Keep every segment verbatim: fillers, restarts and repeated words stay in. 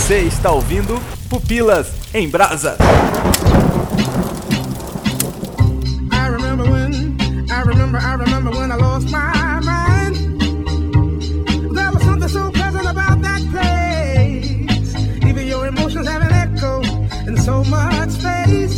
Você está ouvindo Pupilas em Brasa. I remember when, I remember, I remember when I lost my mind. There was something so pleasant about that place. Even your emotions have an echo in so much space.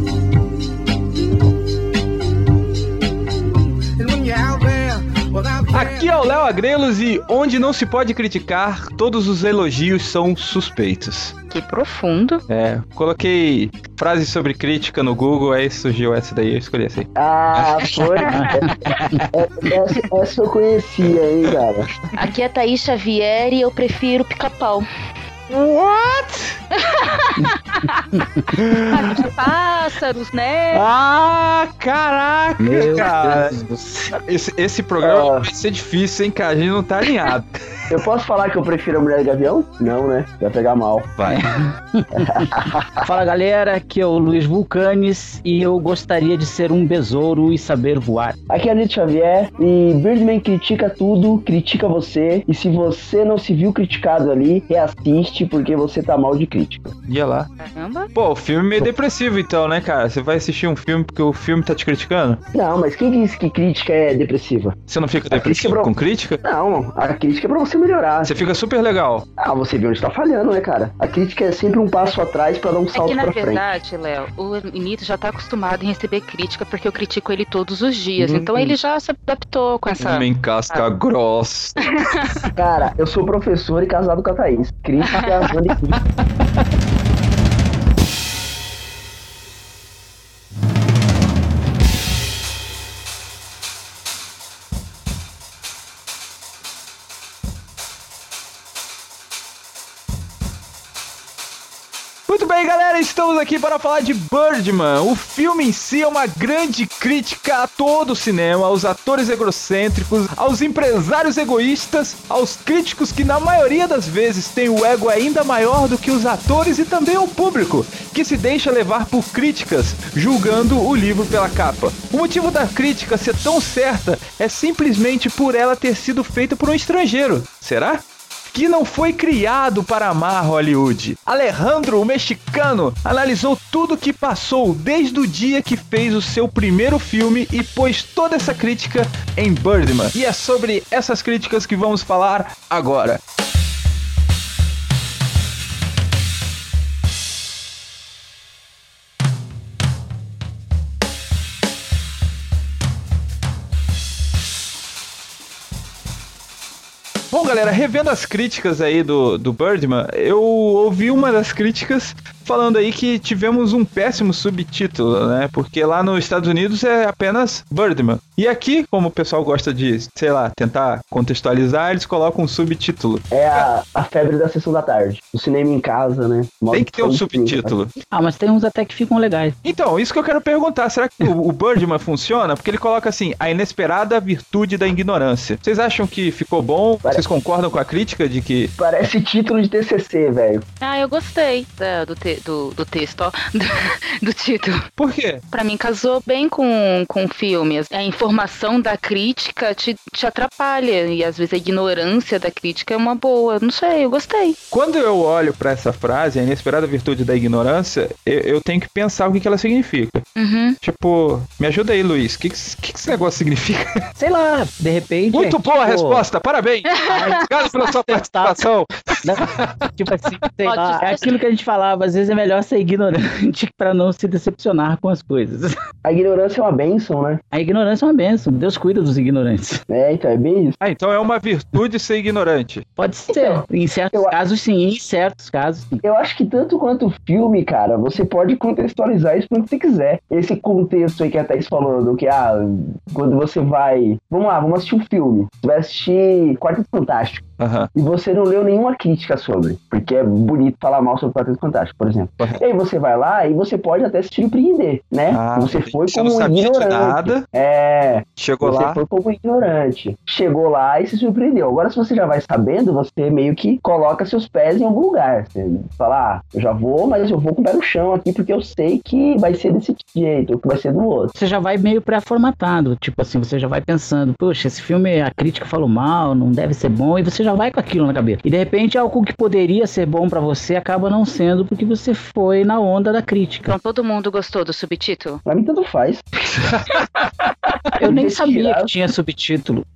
And when you're out there, without there. Aqui é o Léo Agrelos e onde não se pode criticar, todos os elogios são suspeitos. Que profundo. É, coloquei frases sobre crítica no Google, aí surgiu essa daí, eu escolhi essa aí. Ah, foi? essa, essa eu conhecia, hein, cara? Aqui é Thaís Xavier e eu prefiro Pica-Pau. What? Pássaros, né? Ah, caraca, Meu cara. Deus do céu. Esse, esse programa Ah. vai ser difícil, hein, cara? A gente não tá alinhado. Eu posso falar que eu prefiro a Mulher Gavião? Não, né? Vai pegar mal. Vai. Fala galera, aqui é o Luiz Vulcanes e eu gostaria de ser um besouro e saber voar. Aqui é a Nito Xavier e Birdman critica tudo, critica você. E se você não se viu criticado ali, reassiste porque você tá mal de crítica. Ia lá. Caramba. Pô, o filme é meio depressivo então, né, cara? Você vai assistir um filme porque o filme tá te criticando? Não, mas quem disse que crítica é depressiva? Você não fica A crítica depressivo é pra- com crítica? Não, a crítica é pra você melhorar. Você fica super legal. Ah, você viu onde tá falhando, né, cara? A crítica é sempre um passo atrás pra dar um É salto que, na pra frente. verdade, Léo, o Nito já tá acostumado em receber crítica porque eu critico ele todos os dias. Uhum. Então ele já se adaptou com essa... Homem casca grossa. Cara, eu sou professor e casado com a Thaís. Crítica é a banda e crítica. Muito bem, galera, estamos aqui para falar de Birdman. O filme em si é uma grande crítica a todo o cinema, aos atores egocêntricos, aos empresários egoístas, aos críticos que na maioria das vezes têm o ego ainda maior do que os atores e também ao público, que se deixa levar por críticas, julgando o livro pela capa. O motivo da crítica ser tão certa é simplesmente por ela ter sido feita por um estrangeiro. Será? Que não foi criado para amar Hollywood. Alejandro, o mexicano, analisou tudo que passou desde o dia que fez o seu primeiro filme e pôs toda essa crítica em Birdman. E é sobre essas críticas que vamos falar agora. Bom, galera, revendo as críticas aí do, do Birdman, eu ouvi uma das críticas falando aí que tivemos um péssimo subtítulo, né? Porque lá nos Estados Unidos é apenas Birdman. E aqui, como o pessoal gosta de, sei lá, tentar contextualizar, eles colocam um subtítulo. É a, a febre da sessão da tarde. O cinema em casa, né? Modo Tem que ter um som de subtítulo. Ah, mas tem uns até que ficam legais. Então, isso que eu quero perguntar. Será que o, o Birdman funciona? Porque ele coloca assim, a inesperada virtude da ignorância. Vocês acham que ficou bom? Vocês concordam com a crítica de que... Parece título de T C C, velho. Ah, eu gostei da- do, te- do, do texto, ó, do, do título. Por quê? Pra mim casou bem com, com o filme. A informação da crítica te, te atrapalha e às vezes a ignorância da crítica é uma boa. Não sei, eu gostei. Quando eu olho pra essa frase, a inesperada virtude da ignorância, eu, eu tenho que pensar o que, que ela significa. Uhum. Tipo, me ajuda aí, Luiz. O que, que, que que esse negócio significa? Sei lá, de repente... Muito é, boa a tipo, resposta, parabéns! Obrigado pela sua participação. Não, tipo assim, sei Pode lá, ser. é aquilo que a gente falava, às vezes é melhor ser ignorante pra não se decepcionar com as coisas. A ignorância é uma bênção, né? A ignorância é uma bênção, Deus cuida dos ignorantes. É, então, é bem isso. Ah, então é uma virtude ser ignorante. Pode ser, em certos eu- casos sim, em certos casos sim. Eu acho que tanto quanto o filme, cara, você pode contextualizar isso quando você quiser. Esse contexto aí que a Thaís falou, do que, ah, quando você vai... Vamos lá, vamos assistir um filme. Você vai assistir Quarteto Fantástico. Aham. E você não leu nenhuma crítica sobre, porque é bonito falar mal sobre o Quarteto Fantástico, por exemplo. Correto. E aí você vai lá e você pode até se surpreender, né? Ah, você foi você como não um sabia de ignorante. nada. É, Chegou você lá. foi como ignorante. Chegou lá e se surpreendeu. Agora, se você já vai sabendo, você meio que coloca seus pés em algum lugar. Você fala, ah, eu já vou, mas eu vou com o pé no chão aqui, porque eu sei que vai ser desse jeito, ou que vai ser do outro. Você já vai meio pré-formatado, tipo assim, você já vai pensando, poxa, esse filme a crítica falou mal, não deve ser bom, e você já vai com aquilo na cabeça. E de repente repente algo que poderia ser bom pra você acaba não sendo porque você foi na onda da crítica. Então todo mundo gostou do subtítulo? Pra mim tanto faz. Eu nem Deixa sabia tirar. que tinha subtítulo.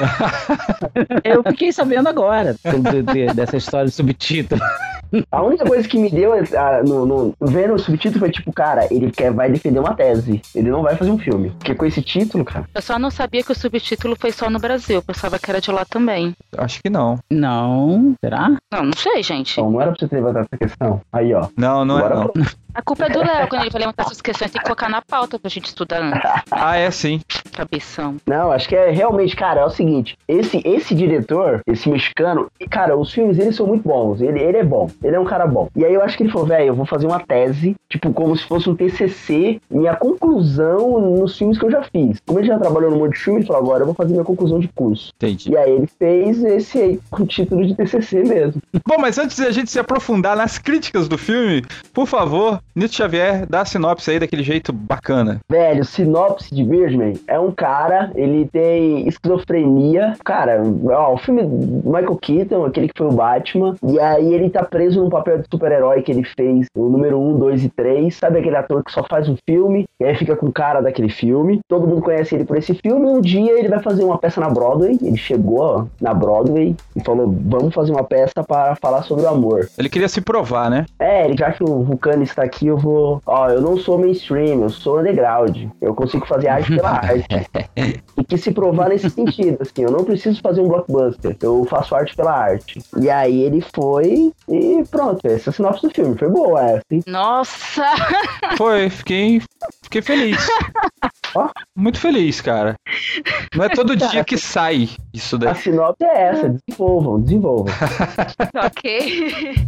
Eu fiquei sabendo agora de- de- dessa história de subtítulo. A única coisa que me deu ah, no, no- vendo o subtítulo foi tipo, cara, ele quer, vai defender uma tese. Ele não vai fazer um filme. Porque com esse título, cara. Eu só não sabia que o subtítulo foi só no Brasil. Eu pensava que era de lá também. Acho que não. Não, será? Não, não sei, gente. Então, não era pra você ter levantado essa questão. Aí, ó. Não, não é Agora não. pronto. A culpa é do Léo. Quando ele vai levantar essas questões, tem que colocar na pauta pra gente estudar antes. Ah, é sim. Cabeção. Não, acho que é realmente, cara, é o seguinte. Esse, esse diretor, esse mexicano, cara, os filmes dele são muito bons. Ele, ele é bom. Ele é um cara bom. E aí eu acho que ele falou, velho, eu vou fazer uma tese, tipo, como se fosse um T C C, minha conclusão nos filmes que eu já fiz. Como ele já trabalhou no monte de filme, ele falou, agora eu vou fazer minha conclusão de curso. Entendi. E aí ele fez esse aí com o título de T C C mesmo. Bom, mas antes de a gente se aprofundar nas críticas do filme, por favor, Nito Xavier, dá a sinopse aí daquele jeito bacana. Velho, sinopse de Birdman é um cara, ele tem esquizofrenia. Cara, ó, o filme do Michael Keaton, aquele que foi o Batman, e aí ele tá preso num papel de super-herói que ele fez o número um, dois e três. Sabe aquele ator que só faz um filme e aí fica com cara daquele filme? Todo mundo conhece ele por esse filme. Um dia ele vai fazer uma peça na Broadway. Ele chegou ó, na Broadway e falou, vamos fazer uma peça para falar sobre o amor. Ele queria se provar, né? É, já que o Vulcano está aqui, eu vou... Ó, eu não sou mainstream, eu sou underground. Eu consigo fazer arte pela arte. E que se provar nesse sentido, assim, eu não preciso fazer um blockbuster. Eu faço arte pela arte. E aí ele foi e pronto, essa é a sinopse do filme. Foi boa essa, hein? Nossa! Foi, fiquei, fiquei feliz. Ó. Muito feliz, cara. Não é todo dia que sai isso A daí. sinopse é essa, desenvolvam, desenvolvam. Ok.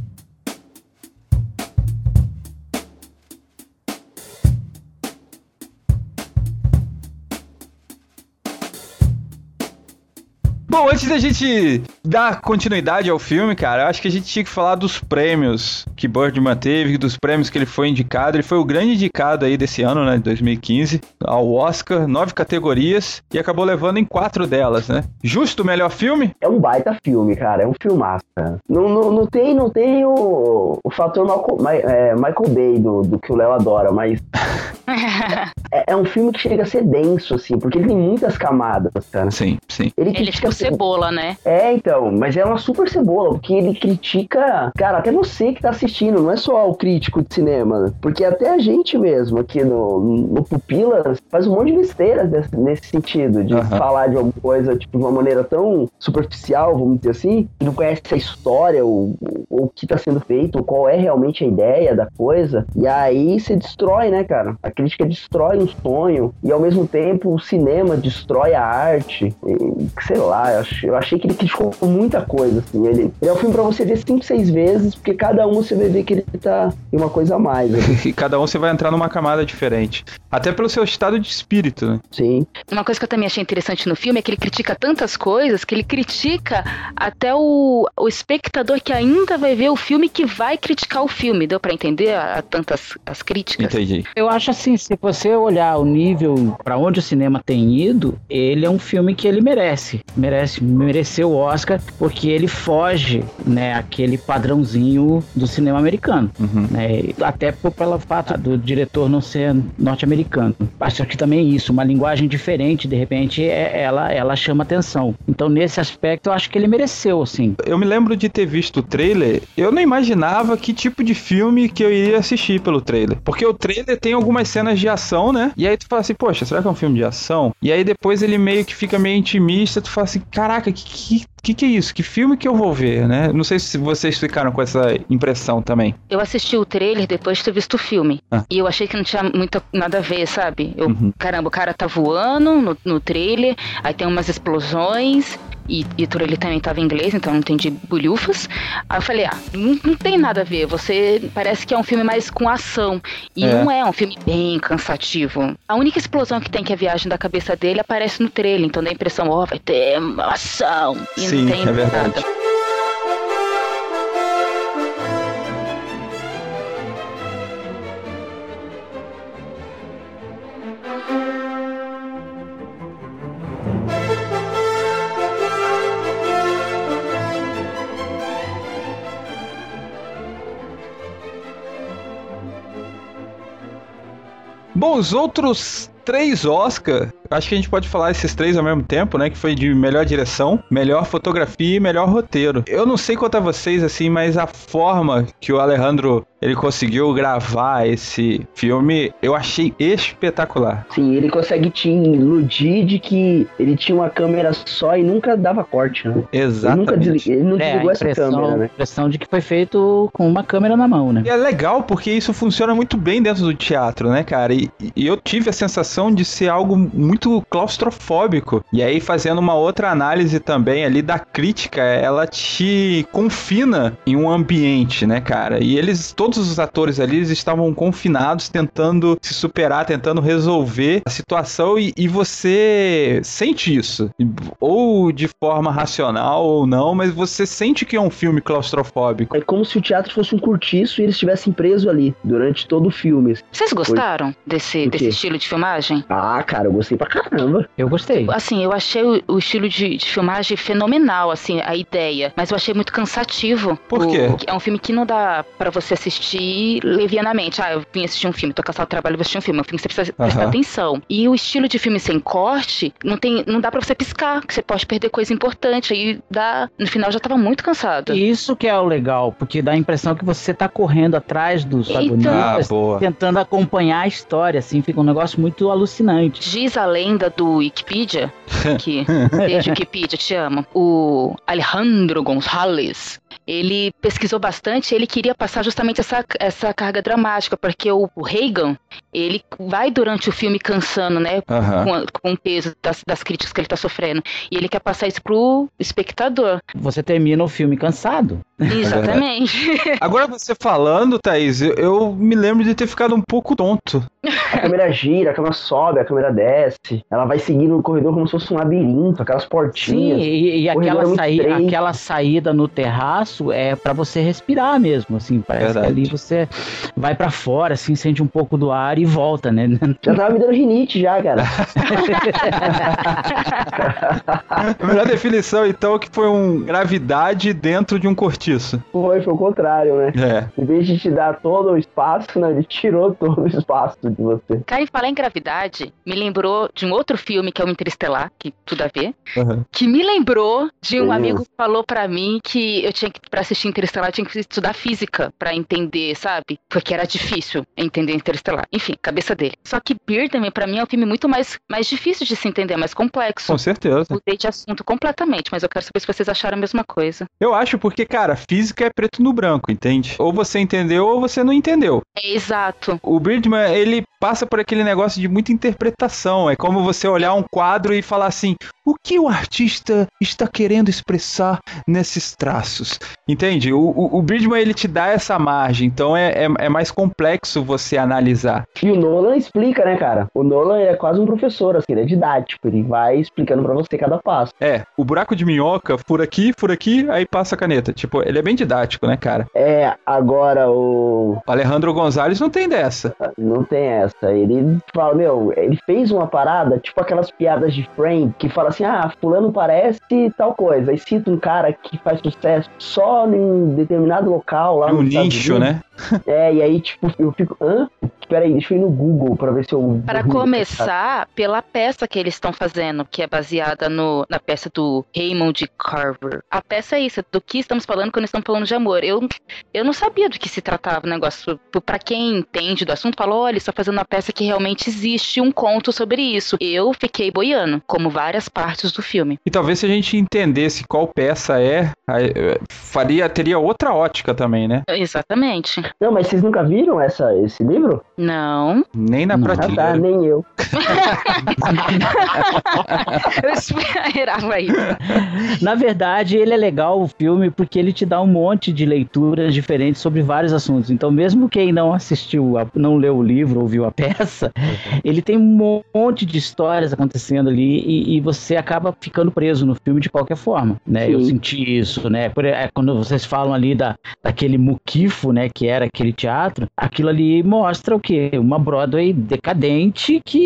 Bom, antes da gente dar continuidade ao filme, cara, eu acho que a gente tinha que falar dos prêmios que Birdman teve, dos prêmios que ele foi indicado. Ele foi o grande indicado aí desse ano, né, de dois mil e quinze, ao Oscar, nove categorias, e acabou levando em quatro delas, né? Justo o melhor filme? É um baita filme, cara. É um filmaço, cara. Não, não, não tem, não tem o, o fator Malcolm, Ma- é, Michael Bay do, do que o Léo adora, mas é, é um filme que chega a ser denso, assim, porque ele tem muitas camadas, cara. Sim, sim. Ele é critica tipo cebola, né? É, então, mas é uma super cebola, porque ele critica, cara, até você que tá assistindo, não é só o crítico de cinema, porque até a gente mesmo aqui no, no Pupilas faz um monte de besteiras desse, nesse sentido, de Uhum. falar de alguma coisa, tipo, de uma maneira tão superficial, vamos dizer assim, que não conhece a história, ou ou o que tá sendo feito, ou qual é realmente a ideia da coisa, e aí você destrói, né, cara? A crítica destrói um sonho, e ao mesmo tempo o cinema destrói a arte, e, sei lá, eu achei, eu achei que ele criticou muita coisa, assim. Ele, ele é um filme pra você ver cinco, seis vezes, porque cada um você vai ver que ele tá em uma coisa a mais, assim. E cada um você vai entrar numa camada diferente. Até pelo seu estado de espírito, né? Sim. Uma coisa que eu também achei interessante no filme é que ele critica tantas coisas que ele critica até o, o espectador que ainda vai ver o filme que vai criticar o filme. Deu pra entender a, a tantas as críticas? Entendi. Eu acho assim, se você olhar o nível pra onde o cinema tem ido, ele é um filme que ele merece. Merece, mereceu o Oscar, porque ele foge, né, aquele padrãozinho do cinema americano. Uhum. Né, até por, pelo fato do diretor não ser norte-americano. Acho que também é isso, uma linguagem diferente, de repente, é, ela, ela chama atenção. Então, nesse aspecto, eu acho que ele mereceu, assim. Eu me lembro de ter visto o trailer, eu não imaginava que tipo de filme que eu iria assistir pelo trailer. Porque o trailer tem algumas cenas de ação, né? E aí tu fala assim, poxa, será que é um filme de ação? E aí depois ele meio que fica meio intimista, tu fala assim, caraca, que que, que que é isso? Que filme que eu vou ver, né? Não sei se vocês ficaram com essa impressão também. Eu assisti o trailer depois de ter visto o filme. Ah. E eu achei que não tinha muito nada a ver, sabe? Eu, Uhum. Caramba, o cara tá voando no, no trailer, aí tem umas explosões. E, e o trailer também tava em inglês, então eu não entendi bulhufas. Aí eu falei, ah, não, não tem nada a ver. Você parece que é um filme mais com ação. E É. não é, um filme bem cansativo. A única explosão que tem, que é a viagem da cabeça dele, aparece no trailer. Então dá a impressão, ó, vai ter ação. E Sim, não tem é verdade. nada. Bom, os outros três Oscar, acho que a gente pode falar esses três ao mesmo tempo, né? Que foi de melhor direção, melhor fotografia e melhor roteiro. Eu não sei quanto a vocês, assim, mas a forma que o Alejandro, ele conseguiu gravar esse filme, eu achei espetacular. Sim, ele consegue te iludir de que ele tinha uma câmera só e nunca dava corte, né? Exatamente. Ele, nunca deslig... ele não É, desligou a essa impressão, câmera, né? a impressão de que foi feito com uma câmera na mão, né? E é legal porque isso funciona muito bem dentro do teatro, né, cara? E, e eu tive a sensação de ser algo muito claustrofóbico. E aí, fazendo uma outra análise também ali da crítica, ela te confina em um ambiente, né, cara? E eles, todos os atores ali, eles estavam confinados, tentando se superar, tentando resolver a situação e, e você sente isso. Ou de forma racional ou não, mas você sente que é um filme claustrofóbico. É como se o teatro fosse um cortiço e eles estivessem presos ali durante todo o filme. Vocês gostaram desse, Do quê? desse estilo de filmagem? Ah, cara, eu gostei pra caramba. Eu gostei. Assim, eu achei o, o estilo de, de filmagem fenomenal, assim, a ideia. Mas eu achei muito cansativo. Por quê? O, é um filme que não dá pra você assistir levianamente. Ah, eu vim assistir um filme, tô cansado do trabalho, vou assistir um filme. É um filme que você precisa prestar Aham. atenção. E o estilo de filme sem corte, não, tem, não dá pra você piscar, que você pode perder coisa importante. Aí dá, no final já tava muito cansado. E isso que é o legal, porque dá a impressão que você tá correndo atrás dos Então- protagonistas, Ah, boa. tentando acompanhar a história, assim, fica um negócio muito alucinante. Diz a lenda do Wikipedia, que desde Wikipedia, te amo, o Alejandro González, ele pesquisou bastante, ele queria passar justamente essa, essa carga dramática, porque o, o Reagan, ele vai durante o filme cansando, né, Aham. com, a- com o peso das, das críticas que ele tá sofrendo, e ele quer passar isso pro espectador. Você termina o filme cansado. Exatamente. Agora você falando, Thaís, eu, eu me lembro de ter ficado um pouco tonto. A câmera gira, a câmera sobe, a câmera desce. Ela vai seguindo o corredor como se fosse um labirinto, aquelas Sim, portinhas. e, e O corredor aquela, é muito saí- estreito. aquela saída no terraço é pra você respirar mesmo, assim, parece Verdade. que ali você vai pra fora, assim, sente um pouco do ar e volta, né? Já tava me dando rinite já, cara. A melhor definição, então, é que foi um gravidade dentro de um cortiço. Foi, foi o contrário, né? É. Em vez de te dar todo o espaço, né, ele tirou todo o espaço de você. Cara, em falar em gravidade, me lembrou de um outro filme que é o Interestelar, que tudo a ver, Uhum. que me lembrou de um Hum. amigo que falou pra mim que eu tinha que, pra assistir Interestelar, eu tinha que estudar física pra entender, sabe? Porque era difícil entender Interestelar. Enfim, cabeça dele. Só que Birdman, pra mim, é um filme muito mais, mais difícil de se entender, mais complexo. Com certeza. Mudei de assunto completamente, mas eu quero saber se vocês acharam a mesma coisa. Eu acho porque, cara, física é preto no branco, entende? Ou você entendeu ou você não entendeu. É exato. O Birdman, ele passa por aquele negócio de muita interpretação. É como você olhar um quadro e falar assim, o que o artista está querendo expressar nesses traços? Entende? O, o, o Birdman, ele te dá essa margem, então é, é, é mais complexo você analisar. E o Nolan explica, né, cara? O Nolan é quase um professor, assim, ele é didático. Ele vai explicando pra você cada passo. É, o buraco de minhoca, fura aqui, fura aqui, aí passa a caneta. Tipo, ele é bem didático, né, cara? É, agora o... O Alejandro González não tem dessa. Não tem essa. Ele fala, meu, ele fez uma parada, tipo aquelas piadas de frame, que fala assim, ah, fulano parece tal coisa. Aí cita um cara que faz sucesso só em determinado local lá É um no Estados nicho, Unidos. né? É, e aí, tipo, eu fico, hã? Peraí, deixa eu ir no Google pra ver se eu... Para começar, pela peça que eles estão fazendo, que é baseada no, na peça do Raymond Carver. A peça é isso, do que estamos falando quando estamos falando de amor. Eu, eu não sabia do que se tratava o negócio. Pra quem entende do assunto, falou, olha, está fazendo uma peça que realmente existe um conto sobre isso. Eu fiquei boiando, como várias partes do filme. E talvez se a gente entendesse qual peça é, aí, eh, faria, teria outra ótica também, né? Exatamente. Não, mas vocês nunca viram essa, esse livro? Não. Nem na Não. Ah, tá, prateleira. nem eu. Eu esperava isso. Na verdade, ele é legal, o filme, porque ele te dá um monte de leituras diferentes sobre vários assuntos. Então, mesmo quem não assistiu, a- não leu o livro ou viu a peça, ele tem um monte de histórias acontecendo ali e, e você acaba ficando preso no filme de qualquer forma, né? Sim. Eu senti isso, né? Por, é, quando vocês falam ali da, daquele muquifo, né, que era aquele teatro, aquilo ali mostra o quê? Uma Broadway decadente que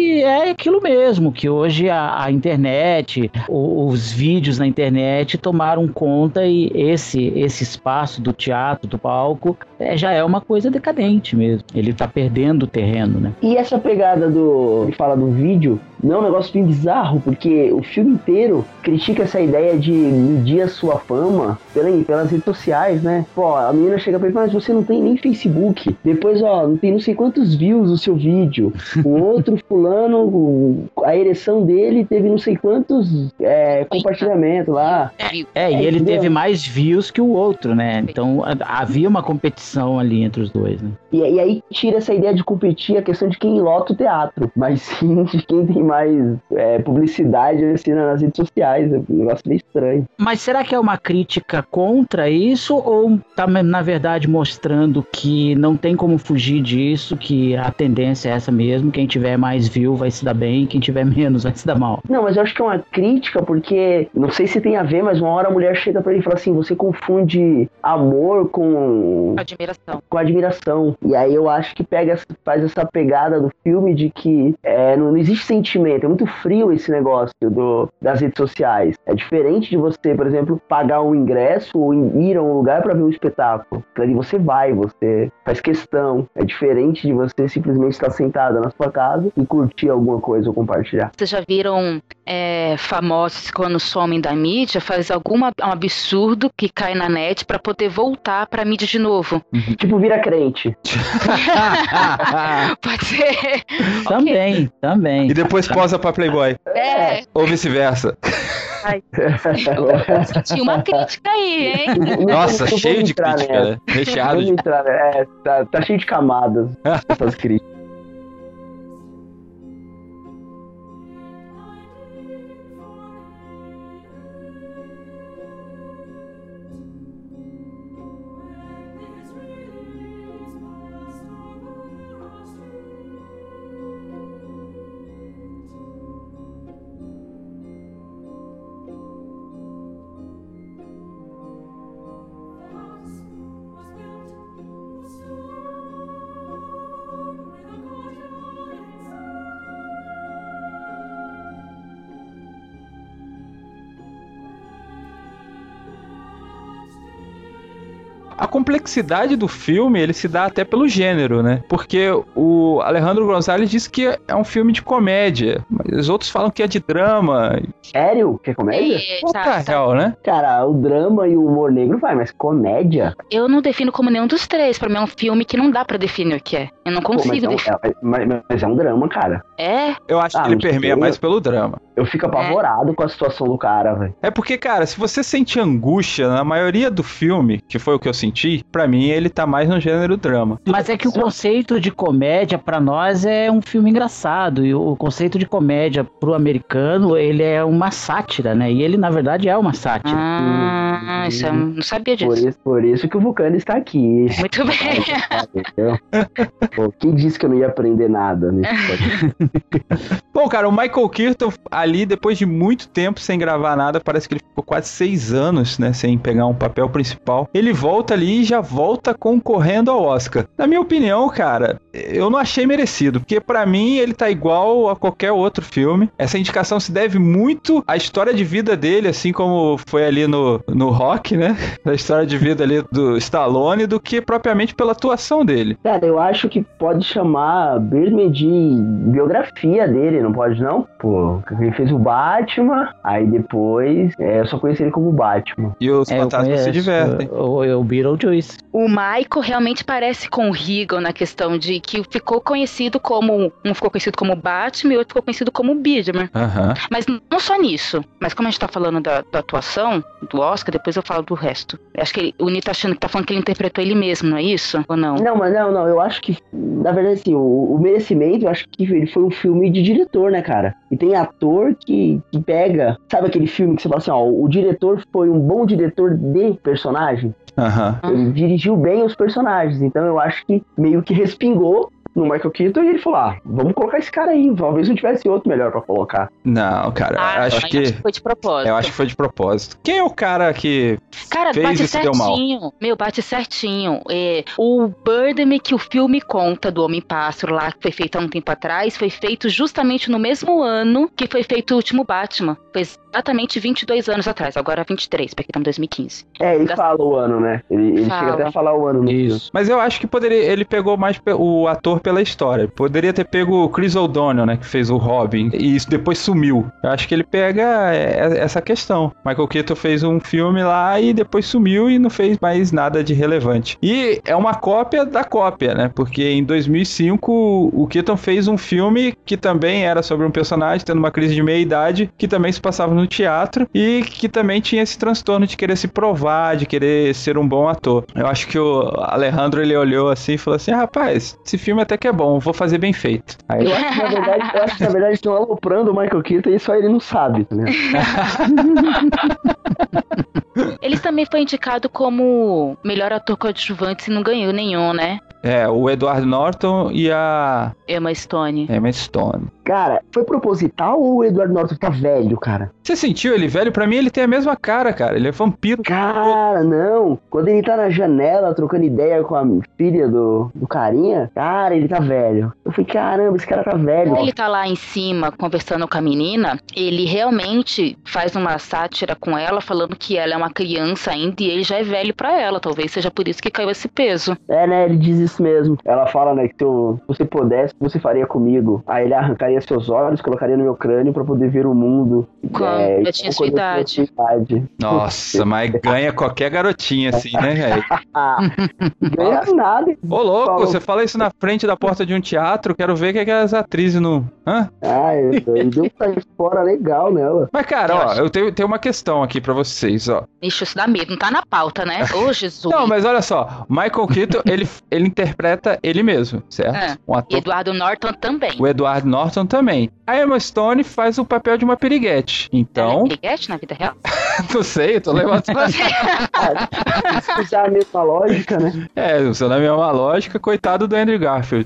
que é aquilo mesmo, que hoje a, a internet, o, os vídeos na internet tomaram conta e esse, esse espaço do teatro, do palco, é, já é uma coisa decadente mesmo. Ele tá perdendo o terreno, né? E essa pegada do... ele fala do vídeo, não é um negócio bem bizarro, porque o filme inteiro critica essa ideia de medir a sua fama pela, pelas redes sociais, né? Pô, a menina chega pra ele e fala, mas você não tem nem Facebook. Depois, ó, não tem não sei quantos views o seu vídeo. O outro fulano, a ereção dele teve não sei quantos é, compartilhamentos lá. É, e É, ele entendeu? teve mais views que o outro, né? Então a- havia uma competição ali entre os dois, né? E, e aí tira essa ideia de competir a questão de quem lota o teatro, mas sim de quem tem mais é, publicidade assim, nas redes sociais. É um negócio meio estranho. Mas será que é uma crítica contra isso ou tá, na verdade, mostrando que não tem como fugir disso, que a tendência é essa mesmo, quem tiver mais view vai se dar bem, quem tiver menos vai se dar mal? Não, mas eu acho que é uma crítica porque, não sei se tem a ver, mas uma hora a mulher chega pra ele e fala assim, você confunde amor com, Admiração. com admiração. E aí eu acho que pega, essa- faz essa pegada do filme de que é, não, não existe sentimento, é muito frio esse negócio do, das redes sociais. É diferente de você, por exemplo, pagar um ingresso ou ir a um lugar pra ver um espetáculo. Ali você vai, você faz questão. É diferente de você simplesmente estar sentada na sua casa e curtir alguma coisa ou compartilhar. Vocês já viram é, famosos quando somem da mídia, faz algum ab- um absurdo que cai na net pra poder voltar pra mídia de novo? Tipo, vira crente. Pode ser. Também, também. E depois posa pra Playboy. É, Ou vice-versa. eu senti uma crítica aí, hein? Nossa, Não vou cheio de entrar crítica, nessa. né? Recheado Vamos de... entrar, é, tá, tá cheio de camadas essas críticas. A complexidade do filme, ele se dá até pelo gênero, né? Porque o Alejandro González disse que é um filme de comédia, mas os outros falam que é de drama. Sério? Que é comédia? É, What tá, the tá. hell, né? Cara, o drama e o humor negro vai, mas comédia? Eu não defino como nenhum dos três. Pra mim é um filme que não dá pra definir o que é. Eu não Pô, mas, consigo é um, definir. é- mas- mas é um drama, cara. É? Eu acho Ah, que ele não permeia sei. mais pelo drama. Eu fico apavorado com a situação do cara, velho. É porque, cara, se você sente angústia na maioria do filme, que foi o que eu senti, pra mim ele tá mais no gênero drama. Mas é que o conceito de comédia pra nós é um filme engraçado, e o conceito de comédia pro americano, ele é uma sátira, né? E ele na verdade é uma sátira. Ah, isso eu não sabia Por disso. isso, por isso que o Vulcano está aqui. Muito bem. Entendeu? Pô, quem disse que eu não ia aprender nada nesse podcast? Bom, cara, o Michael Keaton ali, depois de muito tempo sem gravar nada, parece que ele ficou quase seis anos, né, sem pegar um papel principal. Ele volta ali e já volta concorrendo ao Oscar. Na minha opinião, cara, eu não achei merecido, porque pra mim ele tá igual a qualquer outro filme. Essa indicação se deve muito à história de vida dele, assim como foi ali no, no Rock, né, da história de vida ali do Stallone, do que propriamente pela atuação dele. Cara, eu acho que pode chamar Birdman de biografia dele, não pode não? Pô, ele fez o Batman, aí depois é, eu só conheci ele como Batman. E os É, eu fantasmas conheço se divertem. o, o Beetlejuice. O Michael realmente parece com o Regan na questão de que ficou conhecido como... Um ficou conhecido como Batman e o outro ficou conhecido como Birdman. Aham. Mas não só nisso. Mas como a gente tá falando da, da atuação do Oscar, depois eu falo do resto. Acho que ele, o Nito tá achando que tá falando que ele interpretou ele mesmo, não é isso? Ou não? Não, mas não, não, eu acho que, na verdade, assim, o, o merecimento, eu acho que ele foi um filme de diretor, né, cara? E tem ator que, que pega, sabe aquele filme que você fala assim, ó, o diretor foi um bom diretor de personagem? Aham. Ele dirigiu bem os personagens, então eu acho que meio que respingou no Michael Keaton e ele falou, ah, vamos colocar esse cara aí, talvez não tivesse outro melhor pra colocar. Não, cara, Ah, acho eu que... acho que foi de propósito. Eu acho que foi de propósito. Quem é o cara que Cara, fez bate isso e deu mal? certinho. Meu, bate certinho. É, o Birdman que o filme conta do Homem-Pássaro lá, que foi feito há um tempo atrás, foi feito justamente no mesmo ano que foi feito o último Batman. Foi exatamente vinte e dois anos atrás, agora vinte e três, porque estamos em dois mil e quinze. É, ele Gast- fala o ano, né? Ele, ele Fala. chega até a falar o ano no filme. Isso. Mas eu acho que poderia, ele pegou mais pe- o ator pela história. Poderia ter pego o Chris O'Donnell, né, que fez o Robin, e isso depois sumiu. Eu acho que ele pega é, essa questão. Michael Keaton fez um filme lá e depois sumiu e não fez mais nada de relevante. E é uma cópia da cópia, né, porque em dois mil e cinco o Keaton fez um filme que também era sobre um personagem tendo uma crise de meia-idade, que também se passava no teatro e que também tinha esse transtorno de querer se provar, de querer ser um bom ator. Eu acho que o Alejandro, ele olhou assim e falou assim, ah, rapaz, esse filme até que é bom, vou fazer bem feito. Aí, Eu acho que na verdade, eu acho que na verdade eles estão aloprando o Michael Keaton e só ele não sabe, tá ligado? Ele também foi indicado como melhor ator coadjuvante e não ganhou nenhum, né? é, o Edward Norton e a Emma Stone. Emma Stone. Cara, foi proposital ou o Edward Norton tá velho, cara? Você sentiu ele velho? Pra mim ele tem a mesma cara, cara. Ele é vampiro. Cara, não. Quando ele tá na janela trocando ideia com a filha do, do carinha, cara, ele tá velho. Eu falei, caramba, esse cara tá velho. Quando ele tá lá em cima conversando com a menina, ele realmente faz uma sátira com ela, falando que ela é uma criança ainda e ele já é velho pra ela. Talvez seja por isso que caiu esse peso. É, né, ele diz isso mesmo. Ela fala, né, que se eu- se você pudesse, você faria comigo. Aí ele arrancaria seus olhos, colocaria no meu crânio pra poder ver o mundo. Quando É, eu tinha quando sua idade. tinha sua idade. Nossa, mas ganha qualquer garotinha assim, né, velho? Ah, ganha nada. Ô, louco, Falou. você fala isso na frente da porta de um teatro, quero ver o que é que as atrizes não... Hã? Ah, ele deu um sair fora legal nela. Mas, cara, Eu ó, acho- eu tenho, tenho uma questão aqui pra vocês, ó. Ixi, isso dá medo. Não tá na pauta, né? Ô, Jesus. Não, mas olha só, Michael Keaton, ele, ele interpreta ele mesmo, certo? É. Um E ator. Eduardo Norton também. O Edward Norton também. A Emma Stone faz o papel de uma piriguete. Então, Ela é piriguete na vida real? não sei, eu tô levantando. Se usar a mesma lógica, né? É, usando a mesma lógica, coitado do Andrew Garfield.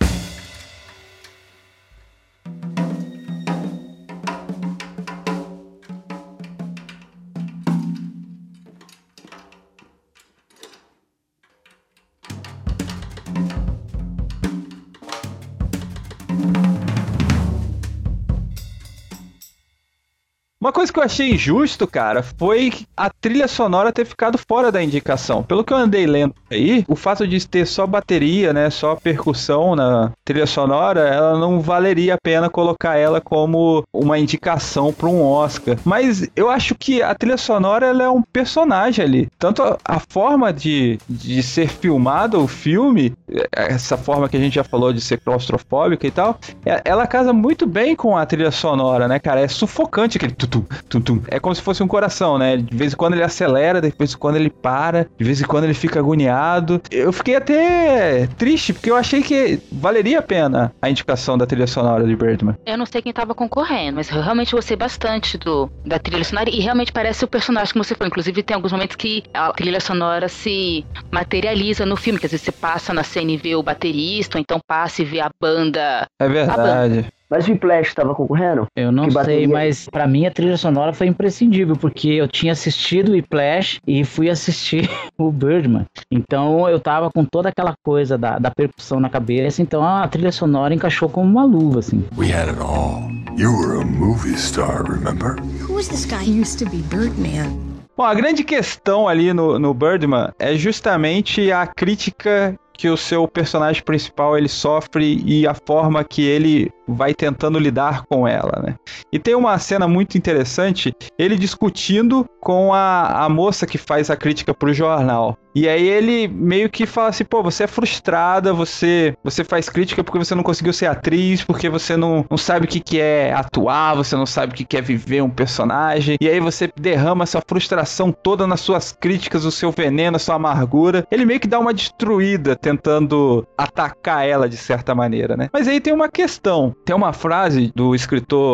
Uma coisa que eu achei injusto, cara, foi a trilha sonora ter ficado fora da indicação. Pelo que eu andei lendo aí, o fato de ter só bateria, né, só percussão na trilha sonora, ela não valeria a pena colocar ela como uma indicação para um Oscar. Mas eu acho que a trilha sonora, ela é um personagem ali. Tanto a, a forma de, de ser filmado o filme, essa forma que a gente já falou de ser claustrofóbica e tal, é- ela casa muito bem com a trilha sonora, né, cara? É sufocante aquele tutum, tutum. É como se fosse um coração, né? De vez em quando ele acelera, de vez em quando ele para, de vez em quando ele fica agoniado. Eu fiquei até triste, porque eu achei que valeria a pena a indicação da trilha sonora de Birdman. Eu não sei quem tava concorrendo, mas eu realmente gostei bastante do, da trilha sonora e realmente parece o personagem que você falou. Inclusive tem alguns momentos que a trilha sonora se materializa no filme, que às vezes você passa na cena e vê o baterista, ou então passa e vê a banda. É verdade. Mas o Whiplash tava concorrendo? Eu não Que sei, bateria- mas pra mim a trilha sonora foi imprescindível, porque eu tinha assistido o Whiplash e fui assistir o Birdman. Então eu tava com toda aquela coisa da, da percussão na cabeça, então a trilha sonora encaixou como uma luva, assim. We had it all. You were a movie star, remember? Who is this guy? He used to be Birdman. Bom, a grande questão ali no, no Birdman é justamente a crítica que o seu personagem principal ele sofre e a forma que ele vai tentando lidar com ela, né? E tem uma cena muito interessante, ele discutindo com a, a moça que faz a crítica pro jornal. E aí ele meio que fala assim, pô, você é frustrada, você, você faz crítica porque você não conseguiu ser atriz, porque você não, não sabe o que, que é atuar, você não sabe o que, que é viver um personagem. E aí você derrama essa frustração toda nas suas críticas, o seu veneno, a sua amargura. Ele meio que dá uma destruída, tentando atacar ela de certa maneira, né? Mas aí tem uma questão. Tem uma frase do escritor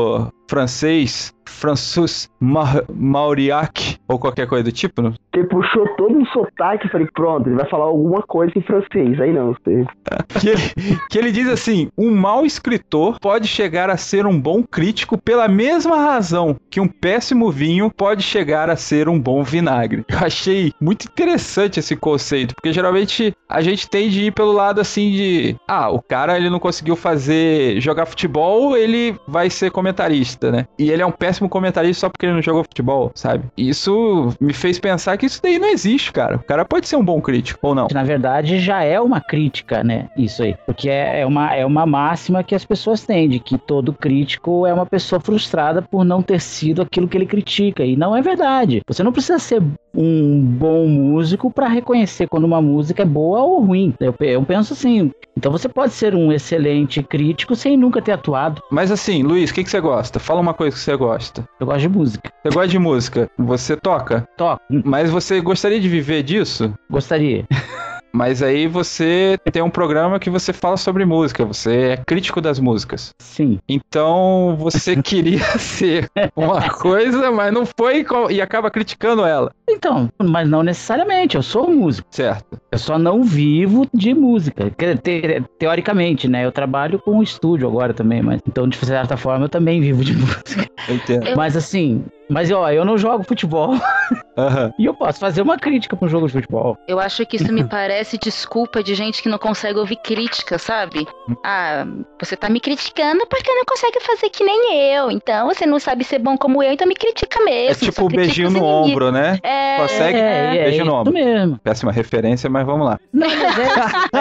francês, François Ma- Mauriac, ou qualquer coisa do tipo, não? Ele puxou todo um sotaque e falei, pronto, ele vai falar alguma coisa em francês. Aí não, você... que, ele, que ele diz assim, um mau escritor pode chegar a ser um bom crítico pela mesma razão que um péssimo vinho pode chegar a ser um bom vinagre. Eu achei muito interessante esse conceito, porque geralmente a gente tende a ir pelo lado assim de, ah, o cara ele não conseguiu fazer, jogar futebol, ele vai ser comentarista, né? E ele é um péssimo comentarista só porque ele não jogou futebol, sabe? Isso me fez pensar que isso daí não existe, cara. O cara pode ser um bom crítico, ou não? Na verdade, já é uma crítica, né? Isso aí. Porque é, é, uma, é uma máxima que as pessoas têm, de que todo crítico é uma pessoa frustrada por não ter sido aquilo que ele critica. E não é verdade. Você não precisa ser um bom músico para reconhecer quando uma música é boa ou ruim. Eu, eu penso assim. Então você pode ser um excelente crítico sem nunca ter atuado. Mas assim, Luiz, o que, que você gosta? Fala uma coisa que você gosta. Eu gosto de música. Você gosta de música? Você toca? Toco. Mas você gostaria de viver disso? Gostaria. Mas aí você tem um programa que você fala sobre música, você é crítico das músicas. Sim. Então você queria ser uma coisa, mas não foi e acaba criticando ela. Então, mas não necessariamente, eu sou músico. Certo. Eu só não vivo de música. Te, teoricamente, né? Eu trabalho com um estúdio agora também, mas então, de certa forma, eu também vivo de música. Eu entendo. Mas assim, mas ó, eu não jogo futebol. Uhum. E eu posso fazer uma crítica para um jogo de futebol. Eu acho que isso me parece desculpa de gente que não consegue ouvir crítica, sabe? Ah, você tá me criticando porque não consegue fazer que nem eu. Então você não sabe ser bom como eu, então me critica mesmo. É tipo o beijinho no ombro, né? É, consegue? É, é, beijo é no ombro. Mesmo. Péssima referência, mas vamos lá. Não, mas é,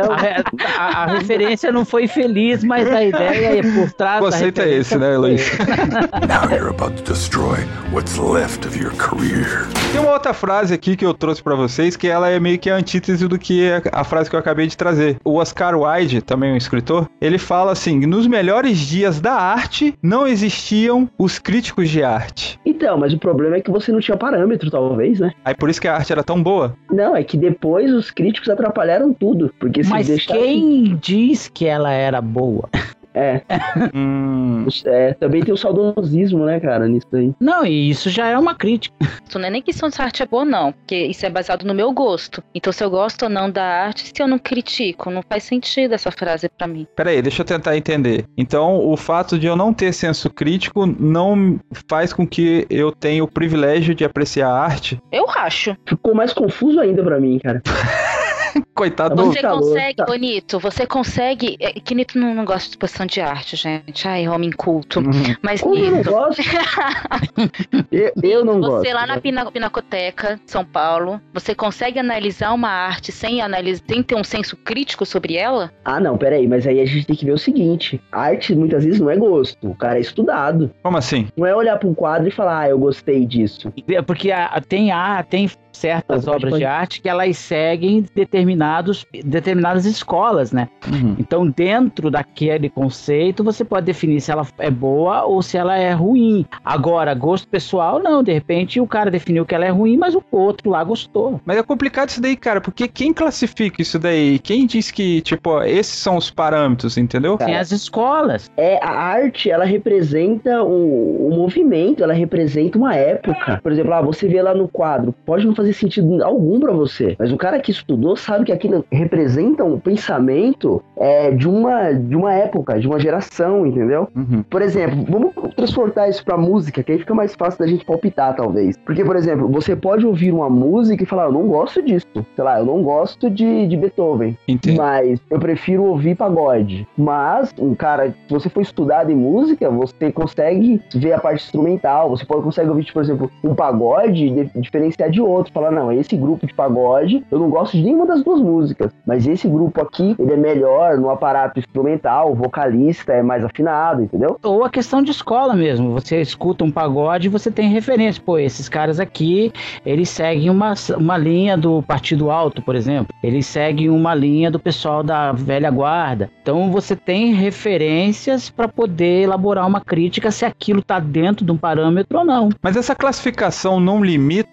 a, a, a referência não foi feliz, mas a ideia é por trás da referência. O conceito é esse, né, Luiz? Now you're about to destroy what's left of your career. Tem uma outra frase aqui que eu trouxe pra vocês, que ela é meio que a antítese do que a frase que eu acabei de trazer. O Oscar Wilde, também um escritor, ele fala assim, nos melhores dias da arte, não existiam os críticos de arte. Então, mas o problema é que você não tinha parâmetro, talvez, né? Aí por isso que a arte era tão boa? Não, é que depois os críticos atrapalharam tudo. Porque se mas deixasse... quem diz que ela era boa? É. Hum. é. Também tem o saudosismo, né, cara, nisso aí. Não, e isso já é uma crítica. Isso não é nem que se a arte é boa, não. Porque isso é baseado no meu gosto. Então, se eu gosto ou não da arte, se eu não critico, não faz sentido essa frase pra mim. Peraí, deixa eu tentar entender. Então, o fato de eu não ter senso crítico não faz com que eu tenha o privilégio de apreciar a arte? Eu acho. Ficou mais confuso ainda pra mim, cara. Coitado Você do... consegue, tá. Bonito, você consegue... É, que Nito não, não gosta de exposição de arte, gente. Ai, homem culto. Uhum. Mas Como Nito... eu não gosto? eu, eu não você gosto. Você lá na Pina, Pinacoteca, São Paulo, você consegue analisar uma arte sem, analis, sem ter um senso crítico sobre ela? Ah, não, peraí. Mas aí a gente tem que ver o seguinte. Arte, muitas vezes, não é gosto. O cara é estudado. Como assim? Não é olhar para um quadro e falar, ah, eu gostei disso. É porque a, tem, a, tem certas pode, obras pode. de arte que elas seguem determinados, determinadas escolas, né? Uhum. Então, dentro daquele conceito, você pode definir se ela é boa ou se ela é ruim. Agora, gosto pessoal, não. De repente, o cara definiu que ela é ruim, mas o outro lá gostou. Mas é complicado isso daí, cara, porque quem classifica isso daí? Quem diz que, tipo, ó, esses são os parâmetros, entendeu? Tem as escolas. É, a arte, ela representa o, o movimento, ela representa uma época. Por exemplo, ah, você vê lá no quadro, pode não fazer sentido algum pra você, mas o cara que estudou sabe que aquilo representa um pensamento é, de, uma, de uma época, de uma geração, entendeu? Uhum. Por exemplo, vamos transportar isso pra música, que aí fica mais fácil da gente palpitar, talvez. Porque, por exemplo, você pode ouvir uma música e falar, eu não gosto disso. Sei lá, eu não gosto de, de Beethoven. Entendi. Mas eu prefiro ouvir pagode. Mas, um cara, se você for estudado em música, você consegue ver a parte instrumental, você pode, consegue ouvir, tipo, por exemplo, um pagode de, diferenciar de outro. Falar, não, esse grupo de pagode, eu não gosto de nenhuma das duas músicas, mas esse grupo aqui, ele é melhor no aparato instrumental, o vocalista é mais afinado, entendeu? Ou a questão de escola mesmo, você escuta um pagode e você tem referência, pô, esses caras aqui, eles seguem uma, uma linha do Partido Alto, por exemplo, eles seguem uma linha do pessoal da velha guarda, então você tem referências para poder elaborar uma crítica se aquilo tá dentro de um parâmetro ou não. Mas essa classificação não limita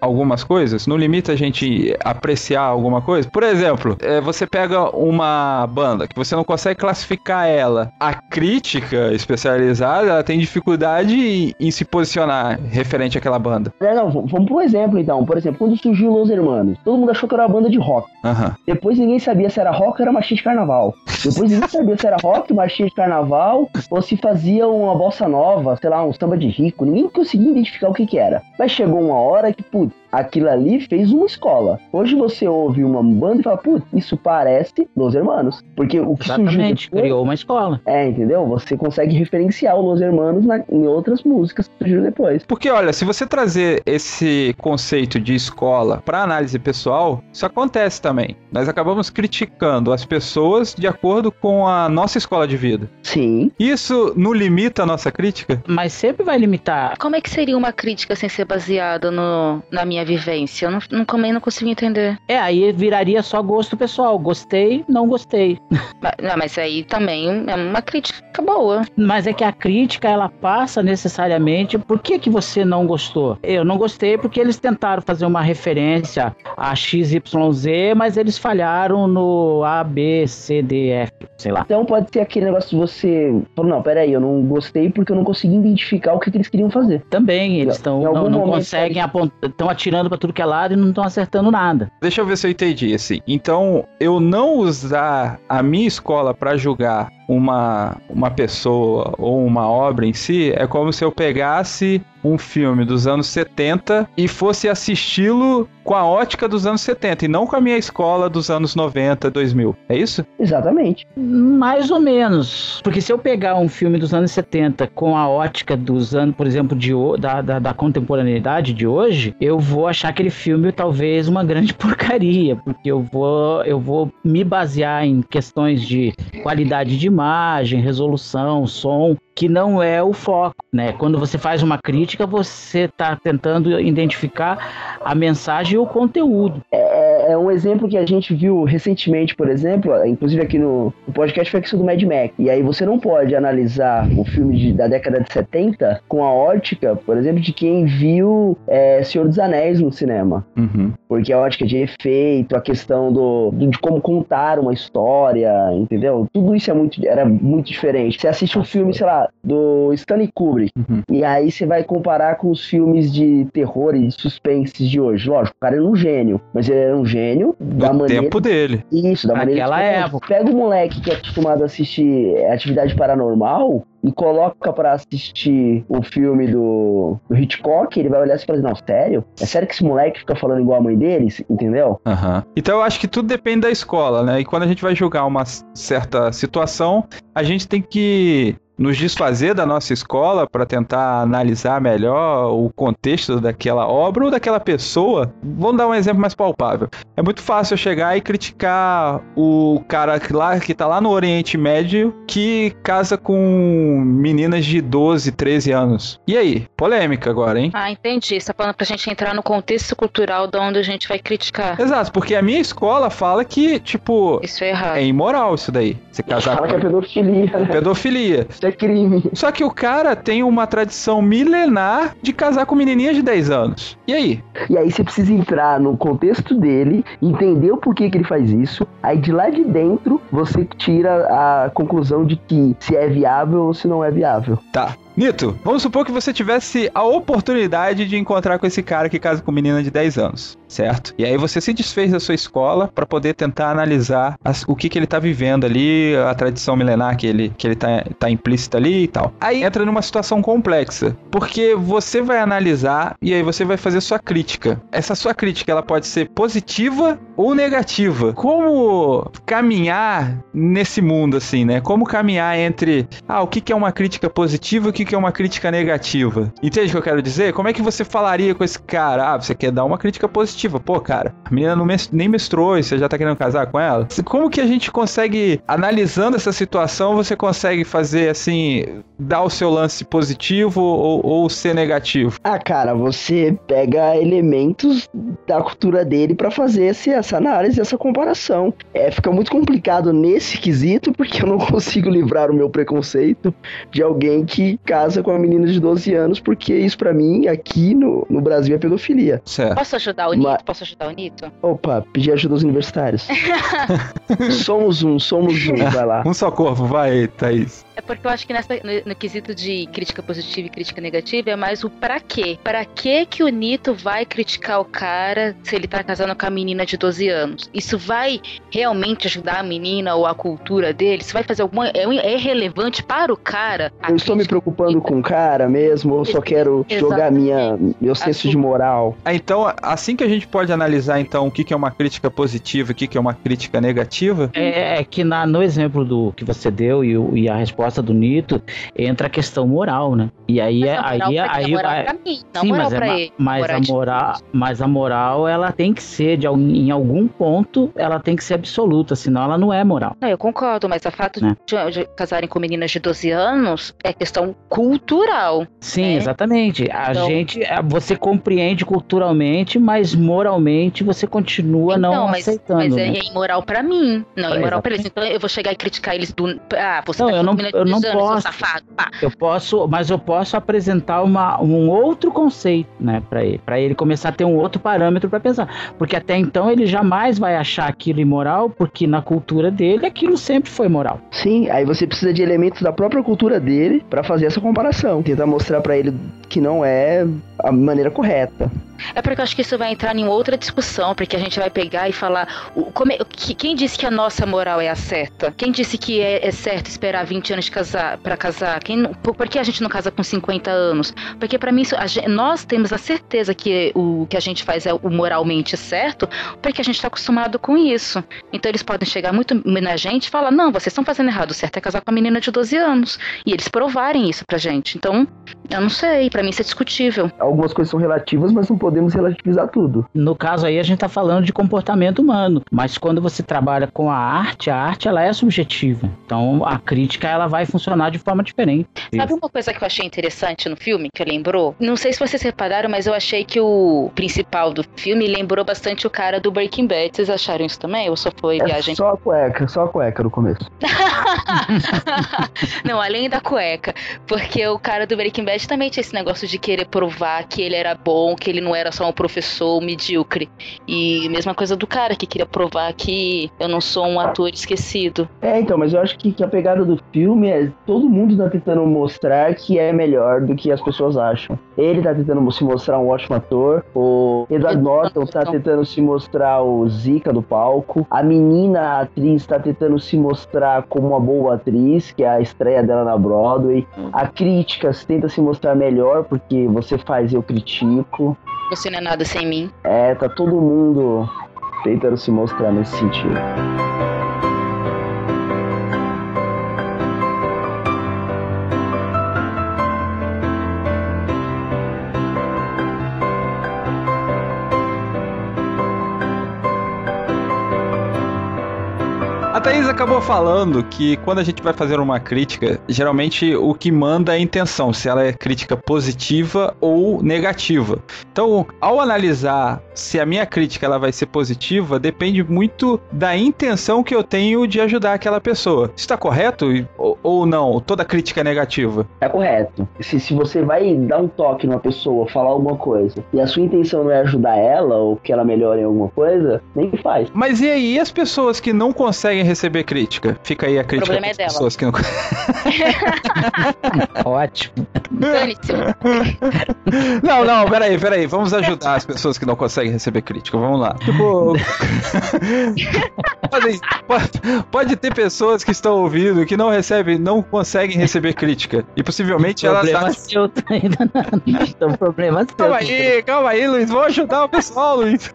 algumas coisas? Não limita a gente apreciar alguma coisa? Por exemplo, é, você pega uma banda que você não consegue classificar ela. A crítica especializada, ela tem dificuldade em, em se posicionar referente àquela banda. É, não, vamos por um exemplo, então. Por exemplo, quando surgiu Los Hermanos, todo mundo achou que era uma banda de rock. Uhum. Depois ninguém sabia se era rock ou era marchinha de carnaval. Depois ninguém sabia se era rock, marchinha de carnaval, ou se fazia uma bossa nova, sei lá, um samba de rico. Ninguém conseguia identificar o que que era. Mas chegou uma hora que, putz, aquilo ali fez uma escola. Hoje você ouve uma banda e fala, putz, isso parece Los Hermanos. Porque o que Exatamente, surgiu depois, criou uma escola. É, entendeu? Você consegue referenciar o Los Hermanos na, em outras músicas que surgiram depois. Porque, olha, se você trazer esse conceito de escola para análise pessoal, isso acontece também. Nós acabamos criticando as pessoas de acordo com a nossa escola de vida. Sim. Isso não limita a nossa crítica? Mas sempre vai limitar. Como é que seria uma crítica sem ser baseada no, na minha vivência? Eu não, não, também não consigo entender. É, aí viraria só gosto pessoal. Gostei, não gostei. Mas, não, mas aí também é uma crítica boa. Mas é que a crítica, ela passa necessariamente... Por que que você não gostou? Eu não gostei porque eles tentaram fazer uma referência a X Y Z, mas eles falharam no A, B, C, D, F, sei lá. Então pode ser aquele negócio de você... Não, peraí, eu não gostei porque eu não consegui identificar o que, que eles queriam fazer. Também, eles tão, Em algum não, não momento conseguem, eles- apontar, estão atirando pra tudo que é lado e não estão acertando nada. Deixa eu ver se eu entendi, assim. Então, eu não usar a minha escola para julgar uma, uma pessoa ou uma obra em si, é como se eu pegasse um filme dos anos setenta e fosse assisti-lo com a ótica dos anos setenta e não com a minha escola dos anos noventa, dois mil. É isso? Exatamente. Mais ou menos. Porque se eu pegar um filme dos anos setenta com a ótica dos anos, por exemplo, de, ho- da, da, da contemporaneidade de hoje, eu vou achar aquele filme talvez uma grande porcaria, porque eu vou, eu vou me basear em questões de qualidade de imagem, resolução, som, que não é o foco, né? Quando você faz uma crítica, você está tentando identificar a mensagem e o conteúdo. É, é um exemplo que a gente viu recentemente, por exemplo, inclusive aqui no, no podcast, foi a questão do Mad Max. E aí você não pode analisar o filme de- da década de setenta com a ótica, por exemplo, de quem viu é, Senhor dos Anéis no cinema. Uhum. Porque a ótica de efeito, a questão do, do- de como contar uma história, entendeu? Tudo isso é muito, era muito diferente. Você assiste um filme, sei lá, do Stanley Kubrick, Uhum. e aí você vai comparar com os filmes de terror e de suspense de hoje. Lógico, o cara era um gênio, mas ele era um gênio da Do maneira... tempo dele. Isso, da maneira... Naquela que- época. Pega o moleque que é acostumado a assistir Atividade Paranormal e coloca pra assistir o filme do, do Hitchcock, ele vai olhar assim e falar assim, não, sério? É sério que esse moleque fica falando igual a mãe deles? Entendeu? Aham. Então eu acho que tudo depende da escola, né? E quando a gente vai julgar uma certa situação, a gente tem que nos desfazer da nossa escola para tentar analisar melhor o contexto daquela obra ou daquela pessoa. Vamos dar um exemplo mais palpável. É muito fácil eu chegar e criticar o cara que lá, que tá lá no Oriente Médio que casa com meninas de doze, treze anos. E aí? Polêmica agora, hein? Ah, entendi. Você tá falando pra gente entrar no contexto cultural de onde a gente vai criticar. Exato, porque a minha escola fala que, tipo, Isso é errado. é imoral isso daí. Você casar Fala com que é pedofilia, né? pedofilia. Isso é crime. Só que o cara tem uma tradição milenar de casar com menininha de dez anos. E aí? E aí você precisa entrar no contexto dele, entender o porquê que ele faz isso, aí de lá de dentro você tira a conclusão de que se é viável ou se não é viável. Tá. Nito, vamos supor que você tivesse a oportunidade de encontrar com esse cara que casa com menina de dez anos, certo? E aí você se desfez da sua escola para poder tentar analisar as- o que, que ele tá vivendo ali, a tradição milenar que ele, que ele tá, tá implícita ali e tal. Aí entra numa situação complexa, porque você vai analisar e aí você vai fazer sua crítica. Essa sua crítica, ela pode ser positiva ou negativa. Como caminhar nesse mundo, assim, né? Como caminhar entre, ah, o que, que é uma crítica positiva e o que, que é uma crítica negativa? Entende o que eu quero dizer? Como é que você falaria com esse cara? Ah, você quer dar uma crítica positiva. Pô, cara, a menina não mes- nem menstruou e você já tá querendo casar com ela? Como que a gente consegue, analisando essa situação, você consegue fazer, assim, dar o seu lance positivo ou, ou ser negativo? Ah, cara, você pega elementos da cultura dele pra fazer esse, essa análise, essa comparação. É, fica muito complicado nesse quesito, porque eu não consigo livrar o meu preconceito de alguém que casa com a menina de doze anos, porque isso pra mim, aqui no, no Brasil, é pedofilia. Certo. Posso ajudar o Nito? Mas- Posso ajudar o Nito? Opa, pedir ajuda aos universitários. somos um, somos um, vai lá. Um só corpo, vai, Thaís. É porque eu acho que nessa, no, no quesito de crítica positiva e crítica negativa é mais o pra quê. Pra quê que o Nito vai criticar o cara se ele tá casando com a menina de doze anos? Isso vai realmente ajudar a menina ou a cultura dele? Isso vai fazer alguma... É, é relevante para o cara? a Eu estou me crítica preocupando com o cara mesmo, ou só quero jogar minha, meu senso de moral? Ah, então, assim que a gente pode analisar, então, o que que é uma crítica positiva e o que que é uma crítica negativa? É, é que na, no exemplo do que você deu e, o- e a resposta do Nito, entra a questão moral, né? E aí Mas é. a moral Aí, pra quem? aí, A moral aí- pra mim, não sim, moral mas, é pra ma- ele. mas Moral a de moral, Deus. mas a moral, ela tem que ser, de, al- em algum ponto, ela tem que ser absoluta, senão ela não é moral. Não, eu concordo, mas o fato Né? de, de casarem com meninas de doze anos é questão cultural. Sim, É. exatamente. A Então- gente, é, você compreende culturalmente, mas moralmente você continua não Então, mas, aceitando. mas né? é, é imoral pra mim, não é É, imoral pra eles. exatamente. Então eu vou chegar e criticar eles do... Ah, você Não, tá eu com não- menina de eu não doze anos, seu posso. safado. Pá. Eu posso, mas eu posso apresentar uma, um outro conceito, né, para ele, para ele começar a ter um outro parâmetro para pensar, porque até então ele jamais vai achar aquilo imoral, porque na cultura dele aquilo sempre foi moral. Sim, aí você precisa de elementos da própria cultura dele pra fazer essa comparação. Tentar mostrar pra ele que não é a maneira correta. É porque eu acho que isso vai entrar em outra discussão, porque a gente vai pegar e falar... O, como é- que- quem disse que a nossa moral é a certa? Quem disse que é, é certo esperar vinte anos de casar, pra casar? Quem, não- por, por que a gente não casa com cinquenta anos? Porque pra mim, isso, a gen- nós temos a certeza que o que a gente faz é o moralmente certo, porque a gente tá acostumado com isso. Então eles podem chegar muito na gente e falar, não, vocês estão fazendo errado, o certo é casar com a menina de doze anos. E eles provarem isso pra gente. Então, eu não sei, pra mim isso é discutível. Algumas coisas são relativas, mas não podemos relativizar tudo. No caso aí a gente tá falando de comportamento humano, mas quando você trabalha com a arte, a arte ela é subjetiva. Então a crítica ela vai funcionar de forma diferente. Sabe uma coisa que eu achei interessante no filme, que lembrou? Não sei se vocês repararam, mas eu achei que o principal do filme lembrou bastante o cara do Breaking Bad. Vocês acharam isso também? Ou só foi É viagem? só a cueca, só a cueca no começo. Não, além da cueca. Porque o cara do Breaking Bad também tinha esse negócio de querer provar que ele era bom, que ele não era só um professor medíocre. E mesma coisa do cara que queria provar que eu não sou um ator esquecido. É, então, mas eu acho que, que a pegada do filme é todo mundo tá tentando mostrar que é melhor do que as pessoas acham. Ele tá tentando se mostrar um ótimo ator, o Edward Norton tá tentando se mostrar o Zika do palco, a menina a atriz tá tentando se mostrar como uma boa atriz, que é a estreia dela na Broadway. A crítica tenta se mostrar melhor porque você faz eu critico. Você não é nada sem mim. É, tá todo mundo tentando se mostrar nesse sentido. A Thaís acabou falando que quando a gente vai fazer uma crítica, geralmente o que manda é a intenção, se ela é crítica positiva ou negativa. Então, ao analisar se a minha crítica ela vai ser positiva, depende muito da intenção que eu tenho de ajudar aquela pessoa. Isso está correto ou, ou não? Toda crítica é negativa? É correto. Se, se você vai dar um toque numa pessoa, falar alguma coisa, e a sua intenção não é ajudar ela, ou que ela melhore em alguma coisa, nem faz. Mas e aí, as pessoas que não conseguem receber crítica? Fica aí a crítica problema é das dela. pessoas que não... Ótimo. Dane-se. Não, não, peraí, peraí. Vamos ajudar as pessoas que não conseguem receber crítica. Vamos lá. Tipo. pode, pode, pode ter pessoas que estão ouvindo que não recebem, não conseguem receber crítica. E possivelmente elas Problema acham. seu ainda não. Então, problema seu. Calma aí, calma aí, Luiz. Vou ajudar o pessoal, Luiz.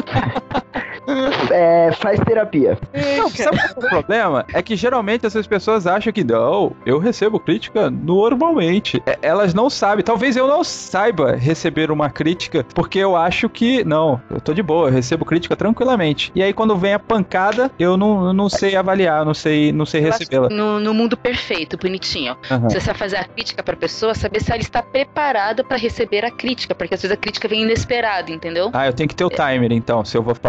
É, faz terapia. Não, sabe qual é o problema? É que geralmente essas pessoas acham que não, eu recebo crítica normalmente. É, elas não sabem. Talvez eu não saiba receber uma crítica, porque eu acho que, não, eu tô de boa, eu recebo crítica tranquilamente. E aí quando vem a pancada, eu não, eu não sei avaliar, não sei, não sei Eu acho recebê-la. que No, no mundo perfeito, bonitinho. Aham. Se você vai fazer a crítica pra pessoa, saber se ela está preparada pra receber a crítica, porque às vezes a crítica vem inesperada, entendeu? Ah, eu tenho que ter o timer então, se eu vou falar É, crítica.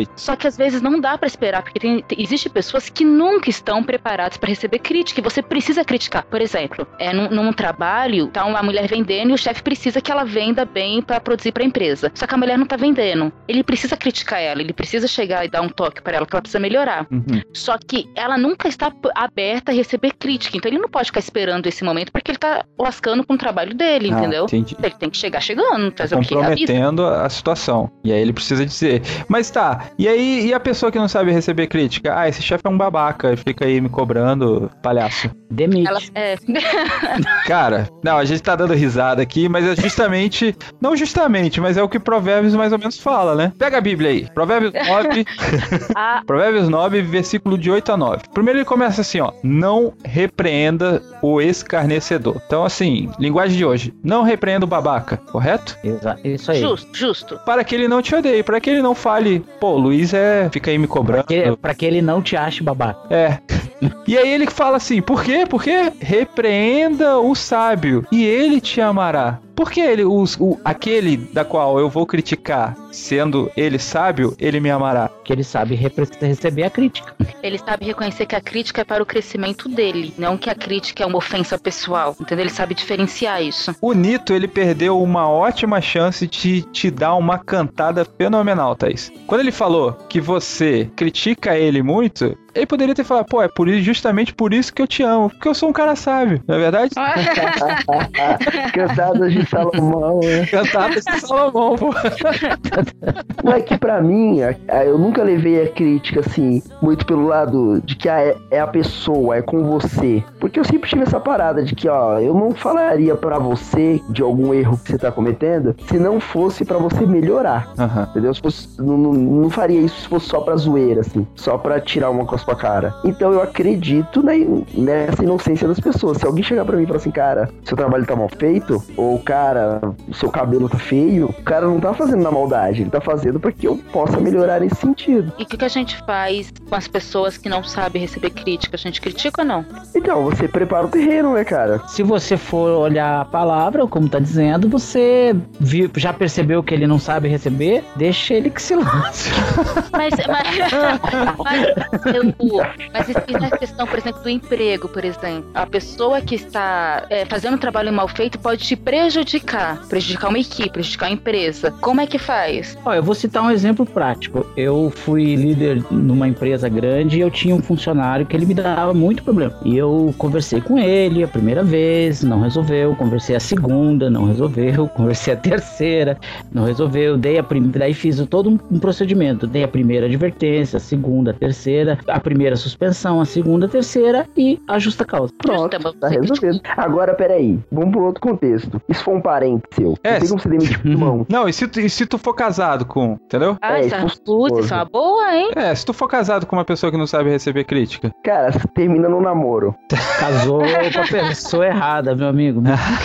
Só que às vezes não dá pra esperar, porque tem, tem, existe pessoas que nunca estão preparadas pra receber crítica, e você precisa criticar. Por exemplo, é, num, num trabalho, tá uma mulher vendendo e o chefe precisa que ela venda bem pra produzir pra empresa. Só que a mulher não tá vendendo. Ele precisa criticar ela, ele precisa chegar e dar um toque pra ela, que ela precisa melhorar. Uhum. Só que ela nunca está aberta a receber crítica, então ele não pode ficar esperando esse momento, porque ele tá lascando com o trabalho dele, Ah, entendeu? entendi. Ele tem que chegar chegando, fazer o quê? A vida. Comprometendo a, a situação. E aí ele precisa dizer. Mas tá, e aí e a pessoa que não sabe receber crítica? Ah, esse chefe é um babaca, fica aí me cobrando, palhaço. Demite. Ela, é... Cara, não, a gente tá dando risada aqui, mas é justamente, não justamente, mas é o que Provérbios mais ou menos fala, né? Pega a Bíblia aí, Provérbios nove, a... Provérbios nove, versículo de oito a nove. Primeiro ele começa assim, ó, não repreenda o escarnecedor. Então assim, linguagem de hoje, não repreenda o babaca, correto? Exato, isso aí. Justo, justo. Para que ele não te odeie, para que ele não fale, pô, Luiz é, fica aí me cobrando. Pra que, pra que ele não te ache babaca. É. E aí ele fala assim, por quê? Porque repreenda o sábio e ele te amará. Por que ele, os, o, aquele da qual eu vou criticar, sendo ele sábio, ele me amará? Porque ele sabe repre- receber a crítica. Ele sabe reconhecer que a crítica é para o crescimento dele, não que a crítica é uma ofensa pessoal, entendeu? Ele sabe diferenciar isso. O Nito, ele perdeu uma ótima chance de te dar uma cantada fenomenal, Thaís. Quando ele falou que você critica ele muito, ele poderia ter falado, pô, é por isso, justamente por isso que eu te amo, porque eu sou um cara sábio, não é verdade? Cantadas de Salomão, né? Cantadas de Salomão, pô. Não é que pra mim, a- a- eu nunca levei a crítica, assim, muito pelo lado de que ah, é, é a pessoa, é com você. Porque eu sempre tive essa parada de que, ó, eu não falaria pra você de algum erro que você tá cometendo se não fosse pra você melhorar. Aham. Entendeu? Se fosse, não, não, não faria isso se fosse só pra zoeira, assim. Só pra tirar uma coisa pra cara. Então eu acredito na, nessa inocência das pessoas. Se alguém chegar pra mim e falar assim, cara, seu trabalho tá mal feito, ou cara, o seu cabelo tá feio, o cara não tá fazendo na maldade, ele tá fazendo pra que eu possa melhorar nesse sentido. E o que, que a gente faz com as pessoas que não sabem receber crítica? A gente critica ou não? Então, você prepara o terreno, né, cara? Se você for olhar a palavra, como tá dizendo, você viu, já percebeu que ele não sabe receber, deixa ele que se lance. Mas, mas, mas, eu, mas isso é a questão, por exemplo, do emprego, por exemplo. A pessoa que está é, fazendo um trabalho mal feito pode te prejudicar, prejudicar uma equipe, prejudicar a empresa. Como é que faz? Ó, eu vou citar um exemplo prático. Eu fui líder numa empresa grande e eu tinha um funcionário que ele me dava muito problema. E eu conversei com ele a primeira vez, não resolveu. Conversei a segunda, não resolveu. Conversei a terceira, não resolveu. Dei a prim... Daí fiz todo um, um procedimento. Dei a primeira advertência, a segunda, a terceira, a primeira suspensão, a segunda, a terceira e a justa causa. Pronto, Justa, tá resolvido. Agora, peraí, vamos pro outro contexto. E se for um parente seu? É, não tem como você demitir o irmão. Não, e se, tu, e se tu for casado com, entendeu? Ah, É, essa, isso- putz, isso é uma boa, hein? É, se tu for casado com uma pessoa que não sabe receber crítica. Cara, você termina no namoro. Casou com a pessoa errada, meu amigo.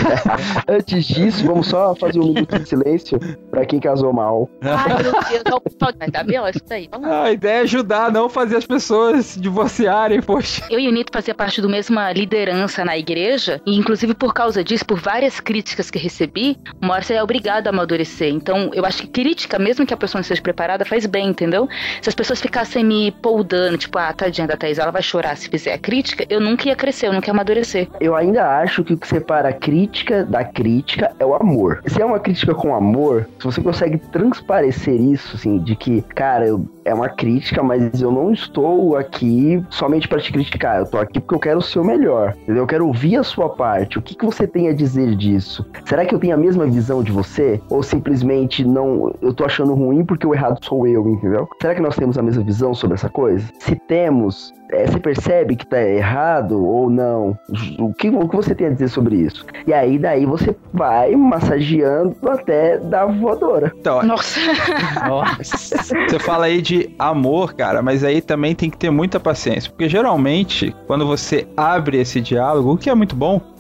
Antes disso, vamos só fazer um minuto de silêncio pra quem casou mal. Ai, meu Deus, não, tá vendo? Isso daí. Vamos lá. A ideia é ajudar, não fazer as pessoas se divorciarem, poxa. Eu e o Nito fazia parte do mesma liderança na igreja, e inclusive por causa disso, por várias críticas que recebi, uma hora você é obrigado a amadurecer. Então, eu acho que crítica, mesmo que a pessoa não esteja preparada, faz bem, entendeu? Se as pessoas ficassem me poldando, tipo, ah, tadinha da Thaís, ela vai chorar se fizer a crítica, eu nunca ia crescer, eu nunca ia amadurecer. Eu ainda acho que o que separa a crítica da crítica é o amor. Se é uma crítica com amor, se você consegue transparecer isso, assim, de que, cara, eu, é uma crítica, mas eu não estou aqui somente pra te criticar, eu tô aqui porque eu quero o seu melhor, entendeu? Eu quero ouvir a sua parte, o que, que você tem a dizer disso? Será que eu tenho a mesma visão de você? Ou simplesmente não, eu tô achando ruim porque o errado sou eu, entendeu? Será que nós temos a mesma visão sobre essa coisa? Se temos, é, você percebe que tá errado ou não? O que, o que você tem a dizer sobre isso? E aí, daí você vai massageando até dar voadora. Então, Nossa. Nossa. você fala aí de amor, cara, mas aí também tem que ter muita paciência, porque geralmente, quando você abre esse diálogo, o que é muito bom,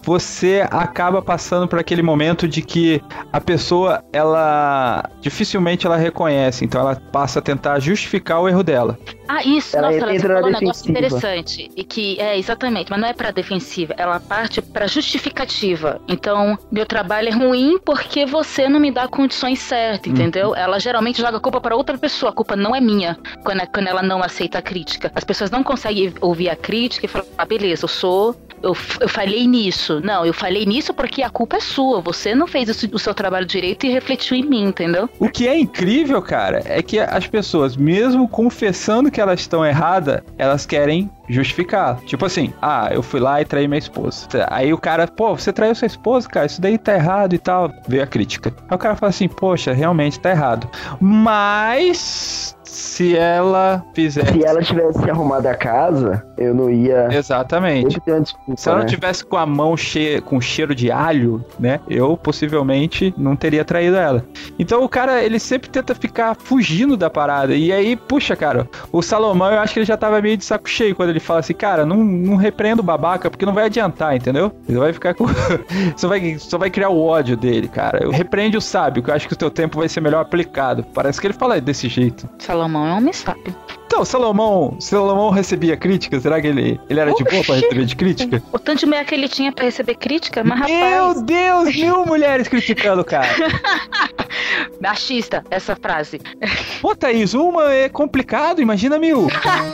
você acaba passando por aquele momento de que a pessoa, ela dificilmente ela reconhece, então ela passa a tentar justificar o erro dela. Ah, isso, Ela nossa, ela entra na falou um negócio defensiva. interessante. E que, é, exatamente, mas não é pra defensiva, ela parte pra justificativa. Então, meu trabalho é ruim porque você não me dá condições certas, entendeu? Uhum. Ela geralmente joga a culpa pra outra pessoa, a culpa não é minha, quando, quando ela não aceita a crítica. As pessoas não conseguem ouvir a crítica e falar, ah, beleza, eu sou... Eu, eu falhei nisso. Não, eu falhei nisso porque a culpa é sua. Você não fez o, o seu trabalho direito e refletiu em mim, entendeu? O que é incrível, cara, é que as pessoas, mesmo confessando que elas estão erradas, elas querem justificar. Tipo assim, ah, eu fui lá e traí minha esposa. Aí o cara, pô, você traiu sua esposa, cara, isso daí tá errado e tal. Veio a crítica. Aí o cara fala assim, poxa, realmente tá errado. Mas... se ela fizesse... Se ela tivesse arrumado a casa, eu não ia... Exatamente. Ter uma disputa, se ela né? tivesse com a mão cheia, com cheiro de alho, né? Eu, possivelmente, não teria traído ela. Então, o cara, ele sempre tenta ficar fugindo da parada. E aí, puxa, cara, o Salomão, eu acho que ele já tava meio de saco cheio quando ele fala assim, cara, não, não repreenda o babaca, porque não vai adiantar, entendeu? Ele vai ficar com... só, vai, só vai criar o ódio dele, cara. Eu repreende o sábio, que eu acho que o teu tempo vai ser melhor aplicado. Parece que ele fala desse jeito. Salomão é um homem sábio. Então, Salomão, Salomão recebia crítica? Será que ele, ele era de boa pra receber de crítica? O tanto de mulher que ele tinha pra receber crítica, mas rapaz... Meu Deus, mil mulheres criticando o cara. Machista, essa frase. Pô, Thaís, uma é complicado, imagina mil.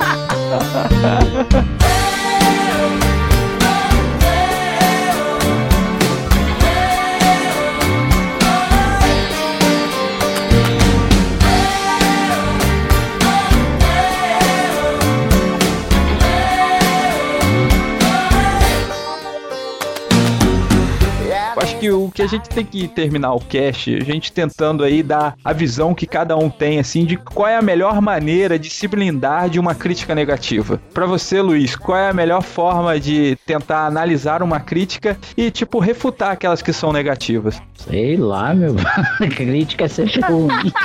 Acho que o que a gente tem que terminar o cast, a gente tentando aí dar a visão que cada um tem, assim, de qual é a melhor maneira de se blindar de uma crítica negativa. Pra você, Luiz, qual é a melhor forma de tentar analisar uma crítica e, tipo, refutar aquelas que são negativas? Sei lá, meu. Crítica é sempre ruim.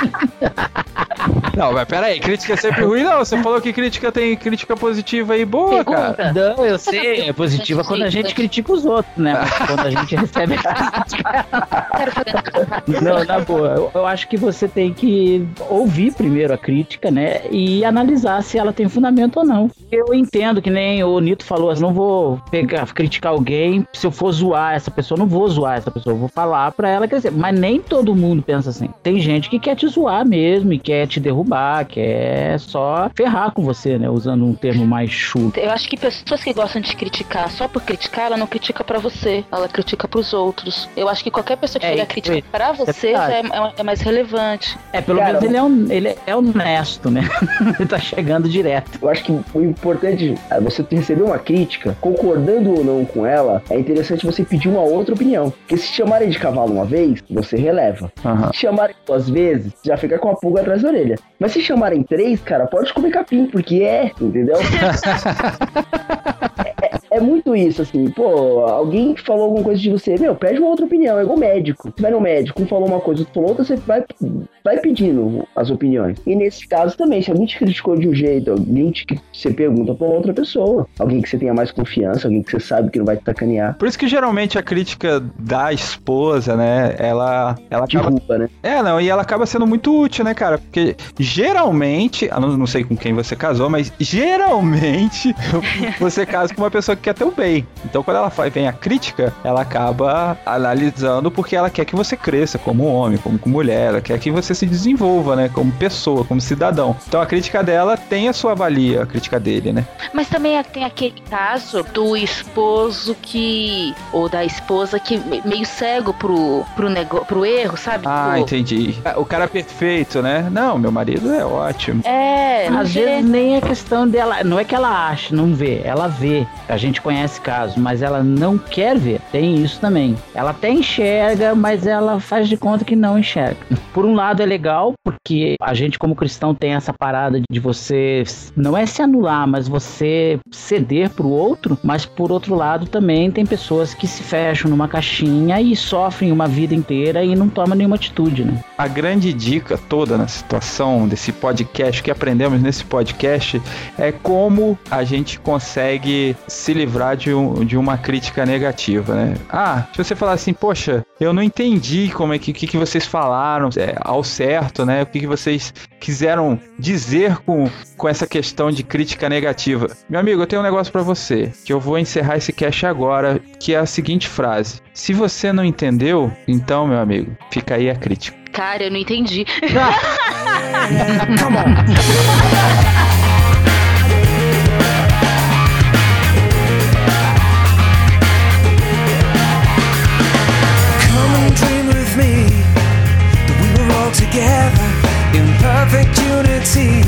Não, mas peraí, crítica é sempre ruim, não. Você falou que crítica tem crítica positiva e boa, Pergunta. cara. Não, eu sei, é positiva quando a gente critica os outros, né? Mas quando a gente recebe a crítica... Não, na boa, eu, eu acho que você tem que ouvir primeiro a crítica, né? E analisar se ela tem fundamento ou não. Eu entendo que nem o Nito falou, eu não vou pegar, criticar alguém, se eu for zoar essa pessoa, não vou zoar essa pessoa, eu vou falar pra ela crescer. Mas nem todo mundo pensa assim. Tem gente que quer te zoar mesmo e quer te derrubar, quer só ferrar com você, né? Usando um termo mais chulo. Eu acho que pessoas que gostam de criticar só por criticar, ela não critica pra você, ela critica pros outros. Eu acho que qualquer pessoa que É, fizer isso crítica aí. pra você É já verdade. é, é- é mais relevante. É, pelo Cara, menos ele é, um, ele é honesto, né? Ele tá chegando direto. Eu acho que o importante é você receber uma crítica, concordando ou não com ela, é interessante você pedir uma outra opinião. Porque se chamarem de cavalo uma vez, você releva. Aham. Se chamarem duas vezes, já fica com a pulga atrás da orelha. Mas se chamarem três, cara, pode comer capim, porque é, entendeu? É muito isso, assim, pô, alguém que falou alguma coisa de você, meu, pede uma outra opinião, é igual médico. Você vai no médico, um falou uma coisa, outro falou outra, você vai, vai pedindo as opiniões. E nesse caso também, se alguém te criticou de um jeito, alguém te, você pergunta pra outra pessoa, alguém que você tenha mais confiança, alguém que você sabe que não vai te sacanear. Por isso que geralmente a crítica da esposa, né, ela, ela acaba... Derruba, né? É, não, e ela acaba sendo muito útil, né, cara? Porque geralmente, eu não, não sei com quem você casou, mas geralmente você casa com uma pessoa que quer teu bem. Então, quando ela faz, vem a crítica, ela acaba analisando porque ela quer que você cresça como homem, como mulher, ela quer que você se desenvolva, né, como pessoa, como cidadão. Então, a crítica dela tem a sua valia, a crítica dele, né? Mas também tem aquele caso do esposo que... ou da esposa que me- meio cego pro, pro, nego, pro erro, sabe? Ah, Tipo, entendi. O cara perfeito, né? Não, meu marido é ótimo. É, não Às vê. vezes nem é questão dela, não é que ela acha, não vê, ela vê. A gente conhece casos, mas ela não quer ver. Tem isso também. Ela até enxerga, mas ela faz de conta que não enxerga. Por um lado é legal, porque a gente como cristão tem essa parada de você, não é se anular, mas você ceder pro outro, mas por outro lado também tem pessoas que se fecham numa caixinha e sofrem uma vida inteira e não tomam nenhuma atitude, né? A grande dica toda na situação desse podcast, que aprendemos nesse podcast, é como a gente consegue se livrar de, um, de uma crítica negativa, né? Ah, se você falar assim, poxa, eu não entendi como é que, que, que vocês falaram é, ao certo, né? O que, que vocês quiseram dizer com, com essa questão de crítica negativa. Meu amigo, eu tenho um negócio pra você, que eu vou encerrar esse cast agora, que é a seguinte frase. Se você não entendeu, então, meu amigo, fica aí a crítica. Cara, eu não entendi. Come on. Together in perfect unity.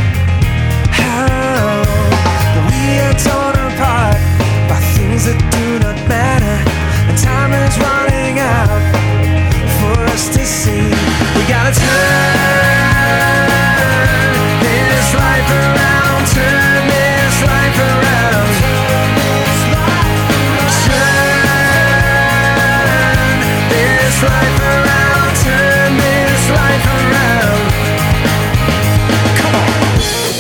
How we are torn apart by things that do not matter, and time is running out for us to see. We gotta turn this life around, turn this life around, turn this life around, turn this life around. Come on.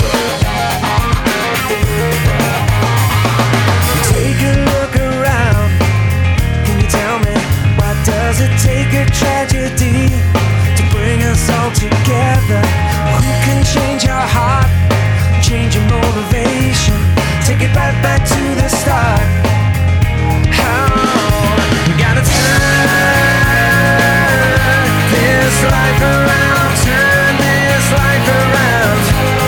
Take a look around. Can you tell me, why does it take a tragedy to bring us all together? Who can change our heart, change your motivation, take it right back to the start? How we gotta turn this life around, turn this life around,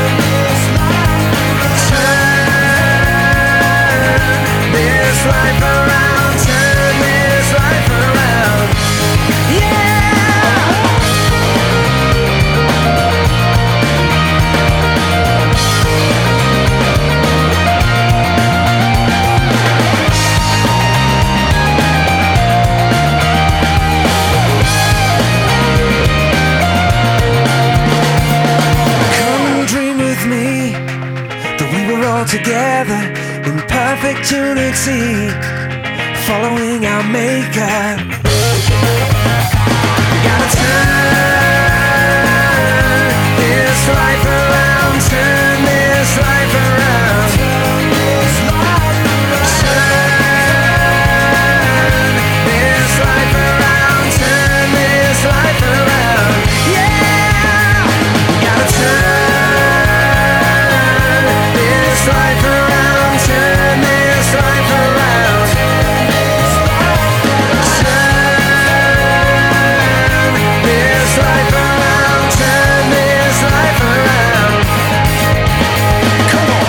turn this life around, turn this life around, yeah! Together in perfect unity, following our maker. We gotta turn this life around, turn this life around, turn this life around, turn this life around, yeah! We gotta turn this life around, turn this life around, turn this life around, turn this life around. Come on.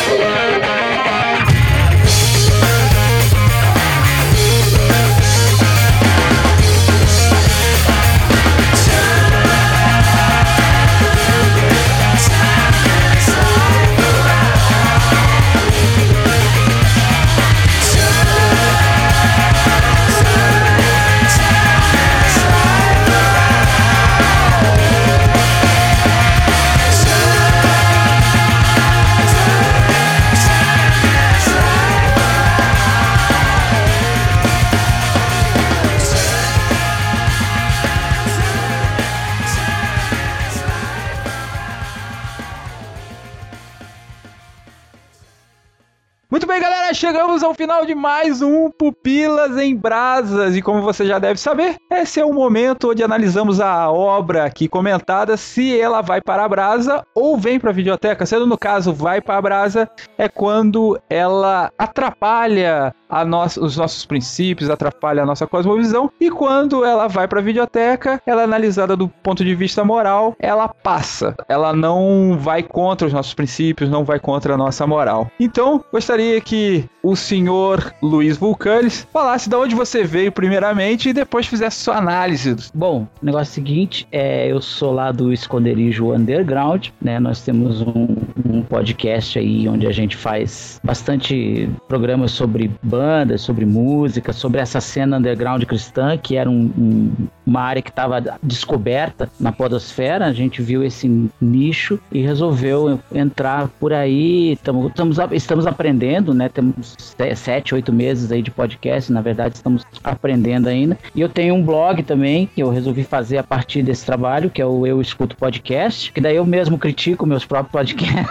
Muito bem, galera, chegamos ao final de mais um Pupilas em Brasas. E como você já deve saber, esse é o momento onde analisamos a obra aqui comentada, se ela vai para a brasa ou vem para a videoteca. Sendo no caso, vai para a brasa, é quando ela atrapalha a nossa, os nossos princípios, atrapalha a nossa cosmovisão. E quando ela vai para a videoteca, ela é analisada do ponto de vista moral, ela passa. Ela não vai contra os nossos princípios, não vai contra a nossa moral. Então, gostaria que o senhor Luiz Vulcanes falasse de onde você veio primeiramente e depois fizesse sua análise. Bom, o negócio é o seguinte, é, eu sou lá do Esconderijo Underground, né? Nós temos um, um podcast aí onde a gente faz bastante programas sobre bandas, sobre música, sobre essa cena underground cristã, que era um, um, uma área que estava descoberta na podosfera. A gente viu esse nicho e resolveu entrar por aí. Tamo, estamos, estamos aprendendo, né? Temos sete, oito meses aí de podcast, na verdade estamos aprendendo ainda. E eu tenho um blog também, que eu resolvi fazer a partir desse trabalho, que é o Eu Escuto Podcast, que daí eu mesmo critico meus próprios podcasts.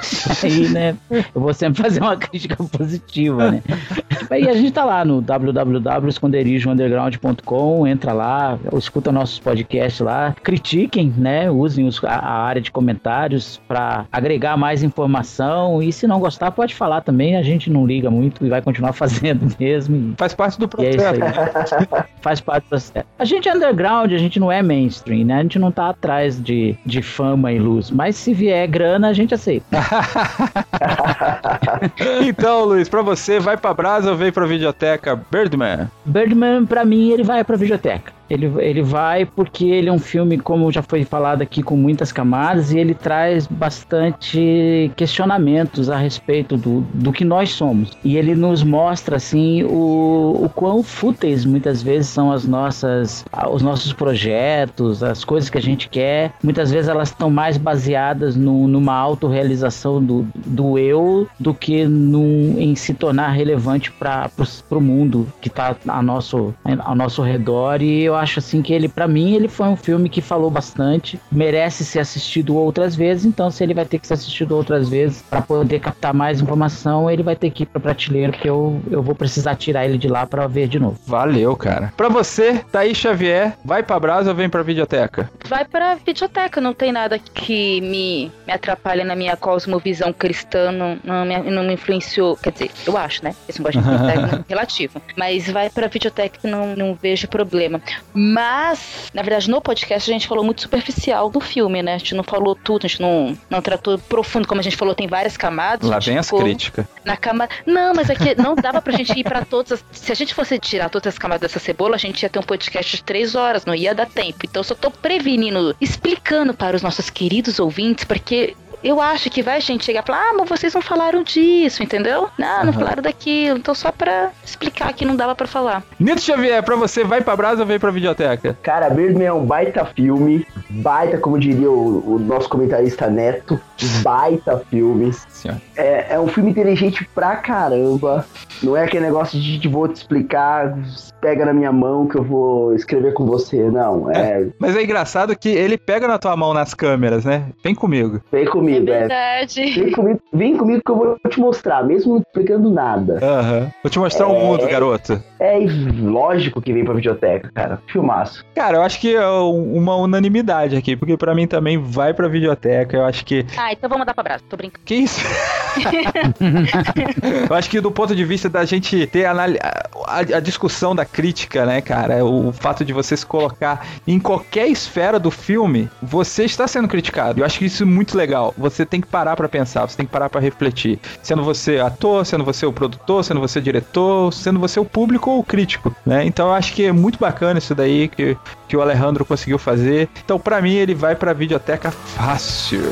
Aí, né, eu vou sempre fazer uma crítica positiva, né? Aí a gente tá lá no w w w ponto esconderijo underground ponto com, entra lá, escuta nossos podcasts lá, critiquem, né, usem os, a, a área de comentários para agregar mais informação, e se não gostar pode falar também, a gente não liga muito e vai continuar fazendo mesmo. E, faz parte do processo. E é isso aí. Faz parte do processo. A gente é underground, a gente não é mainstream, né? A gente não tá atrás de, de fama e luz, mas se vier grana, a gente aceita. Então, Luiz, pra você, vai pra Brasa ou vem pra videoteca Birdman? Birdman, pra mim, ele vai pra videoteca. Ele, ele vai porque ele é um filme, como já foi falado aqui, com muitas camadas, e ele traz bastante questionamentos a respeito do, do que nós somos. E ele nos mostra, assim, o, o quão fúteis muitas vezes são as nossas, os nossos projetos, as coisas que a gente quer. Muitas vezes elas estão mais baseadas no, numa autorrealização do, do eu do que num, em se tornar relevante para o mundo que está ao nosso, ao nosso redor. E eu acho assim que ele, pra mim, ele foi um filme que falou bastante, merece ser assistido outras vezes, então se ele vai ter que ser assistido outras vezes pra poder captar mais informação, ele vai ter que ir pra prateleira, porque eu, eu vou precisar tirar ele de lá pra ver de novo. Valeu, cara. Pra você, Thaís Xavier, vai pra Brasa ou vem pra videoteca? Vai pra videoteca, não tem nada que me, me atrapalhe na minha cosmovisão cristã, não, não, me, não me influenciou, quer dizer, eu acho, né? Esse negócio de videoteca é relativo, mas vai pra videoteca que não, não vejo problema. Mas, na verdade, no podcast a gente falou muito superficial do filme, né? A gente não falou tudo, a gente não, não tratou profundo, como a gente falou, tem várias camadas. Lá vem as críticas. Na camada... Não, mas aqui não dava pra gente ir pra todas as... Se a gente fosse tirar todas as camadas dessa cebola, a gente ia ter um podcast de três horas, não ia dar tempo. Então eu só tô prevenindo, explicando para os nossos queridos ouvintes, porque... Eu acho que vai gente chegar e falar, ah, mas vocês não falaram disso, entendeu? Não, não uhum. falaram daquilo. Então só pra explicar que não dava pra falar. Nito Xavier, pra você, vai pra Brasa ou vem pra videoteca? Cara, Birdman é um baita filme. Baita, como diria o, o nosso comentarista Neto. Baita filme. É, é um filme inteligente pra caramba. Não é aquele negócio de, de vou te explicar, pega na minha mão que eu vou escrever com você, não. É... É, mas é engraçado que ele pega na tua mão nas câmeras, né? Vem comigo. Vem comigo. É verdade. É. Vem comigo, vem comigo que eu vou te mostrar, mesmo não explicando nada. Aham. Uhum. Vou te mostrar o é, um mundo, garoto. É lógico que vem pra videoteca, cara. Filmaço. Cara, eu acho que é uma unanimidade aqui, porque pra mim também vai pra videoteca. Eu acho que... Ah, então vamos mandar pra Brasa, tô brincando. Que isso? Eu acho que do ponto de vista da gente ter a, a, a discussão da crítica, né, cara, o fato de você se colocar em qualquer esfera do filme, você está sendo criticado. Eu acho que isso é muito legal. Você tem que parar pra pensar, você tem que parar pra refletir. Sendo você ator, sendo você o produtor, sendo você o diretor, sendo você o público ou o crítico, né? Então eu acho que é muito bacana isso daí que, que o Alejandro conseguiu fazer. Então pra mim ele vai pra videoteca fácil.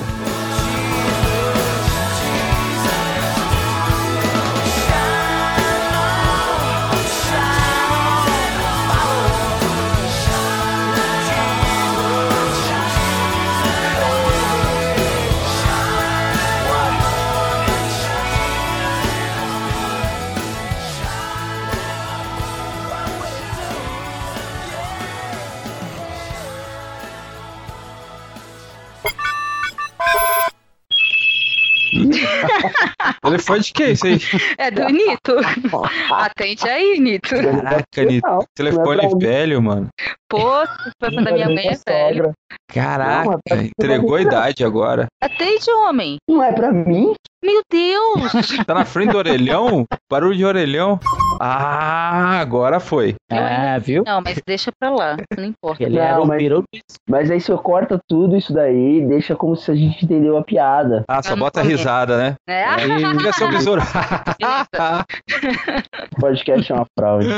Ele foi de que isso aí? É do Nito. Atende aí, Nito. Caraca, Nito. Telefone é velho, mano. Pô, o telefone da minha mãe é velho. Caraca, não, é entregou a idade agora. Atende, homem. Não é pra mim? Meu Deus. Tá na frente do orelhão? Barulho de orelhão. Ah, agora foi. Ah, viu? Não, mas deixa pra lá, não importa. Ele não, era um mas, mas aí você corta tudo isso daí, deixa como se a gente entendeu a piada. Ah, só bota risada, né? É. Aí fica seu besouro. O podcast é uma fraude.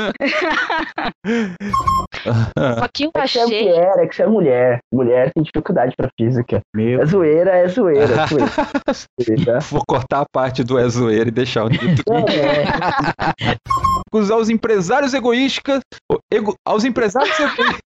Só que eu é achei... que é mulher, é que você é mulher. Mulher tem dificuldade pra física. Meu... É zoeira, é zoeira. É zoeira. Vou cortar a parte do é zoeira e deixar o Nito. É. Usar os empresários egoístas. Ego, aos empresários egoístas.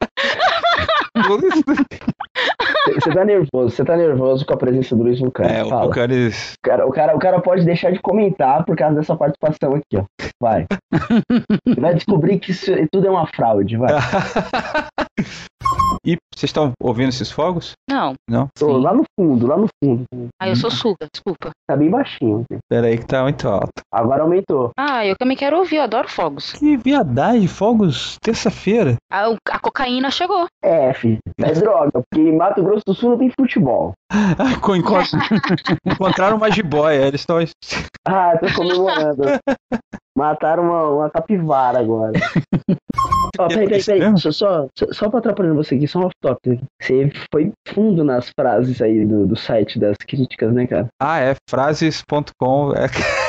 Você tá nervoso, você tá nervoso com a presença do Luiz Vulcani. É, Fala. o Vulcanis... o, cara, o, cara, o cara pode deixar de comentar por causa dessa participação aqui, ó. Vai. Você vai descobrir que isso tudo é uma fraude, vai. E vocês estão ouvindo esses fogos? Não. Não? Tô lá no fundo, lá no fundo. Ah, eu sou surda, desculpa. Tá bem baixinho. Pera aí que tá muito alto. Agora aumentou. Ah, eu também quero ouvir, eu adoro fogos. Que viadagem, fogos terça-feira. A, a cocaína chegou. É, filho. É droga, porque em Mato Grosso do Sul não tem futebol. Ah, co- encont- Encontraram uma jiboia, eles estão... Ah, tô comemorando. Mataram uma, uma capivara agora. Ó, peraí, peraí, peraí. Só, só, só pra atrapalhar você aqui, só um off-top. Você foi fundo nas frases aí do, do site das críticas, né, cara? Ah, é, frases ponto com. É...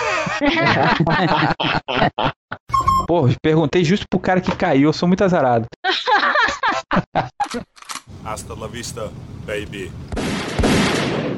Pô, perguntei justo pro cara que caiu, eu sou muito azarado. Hasta la vista, baby.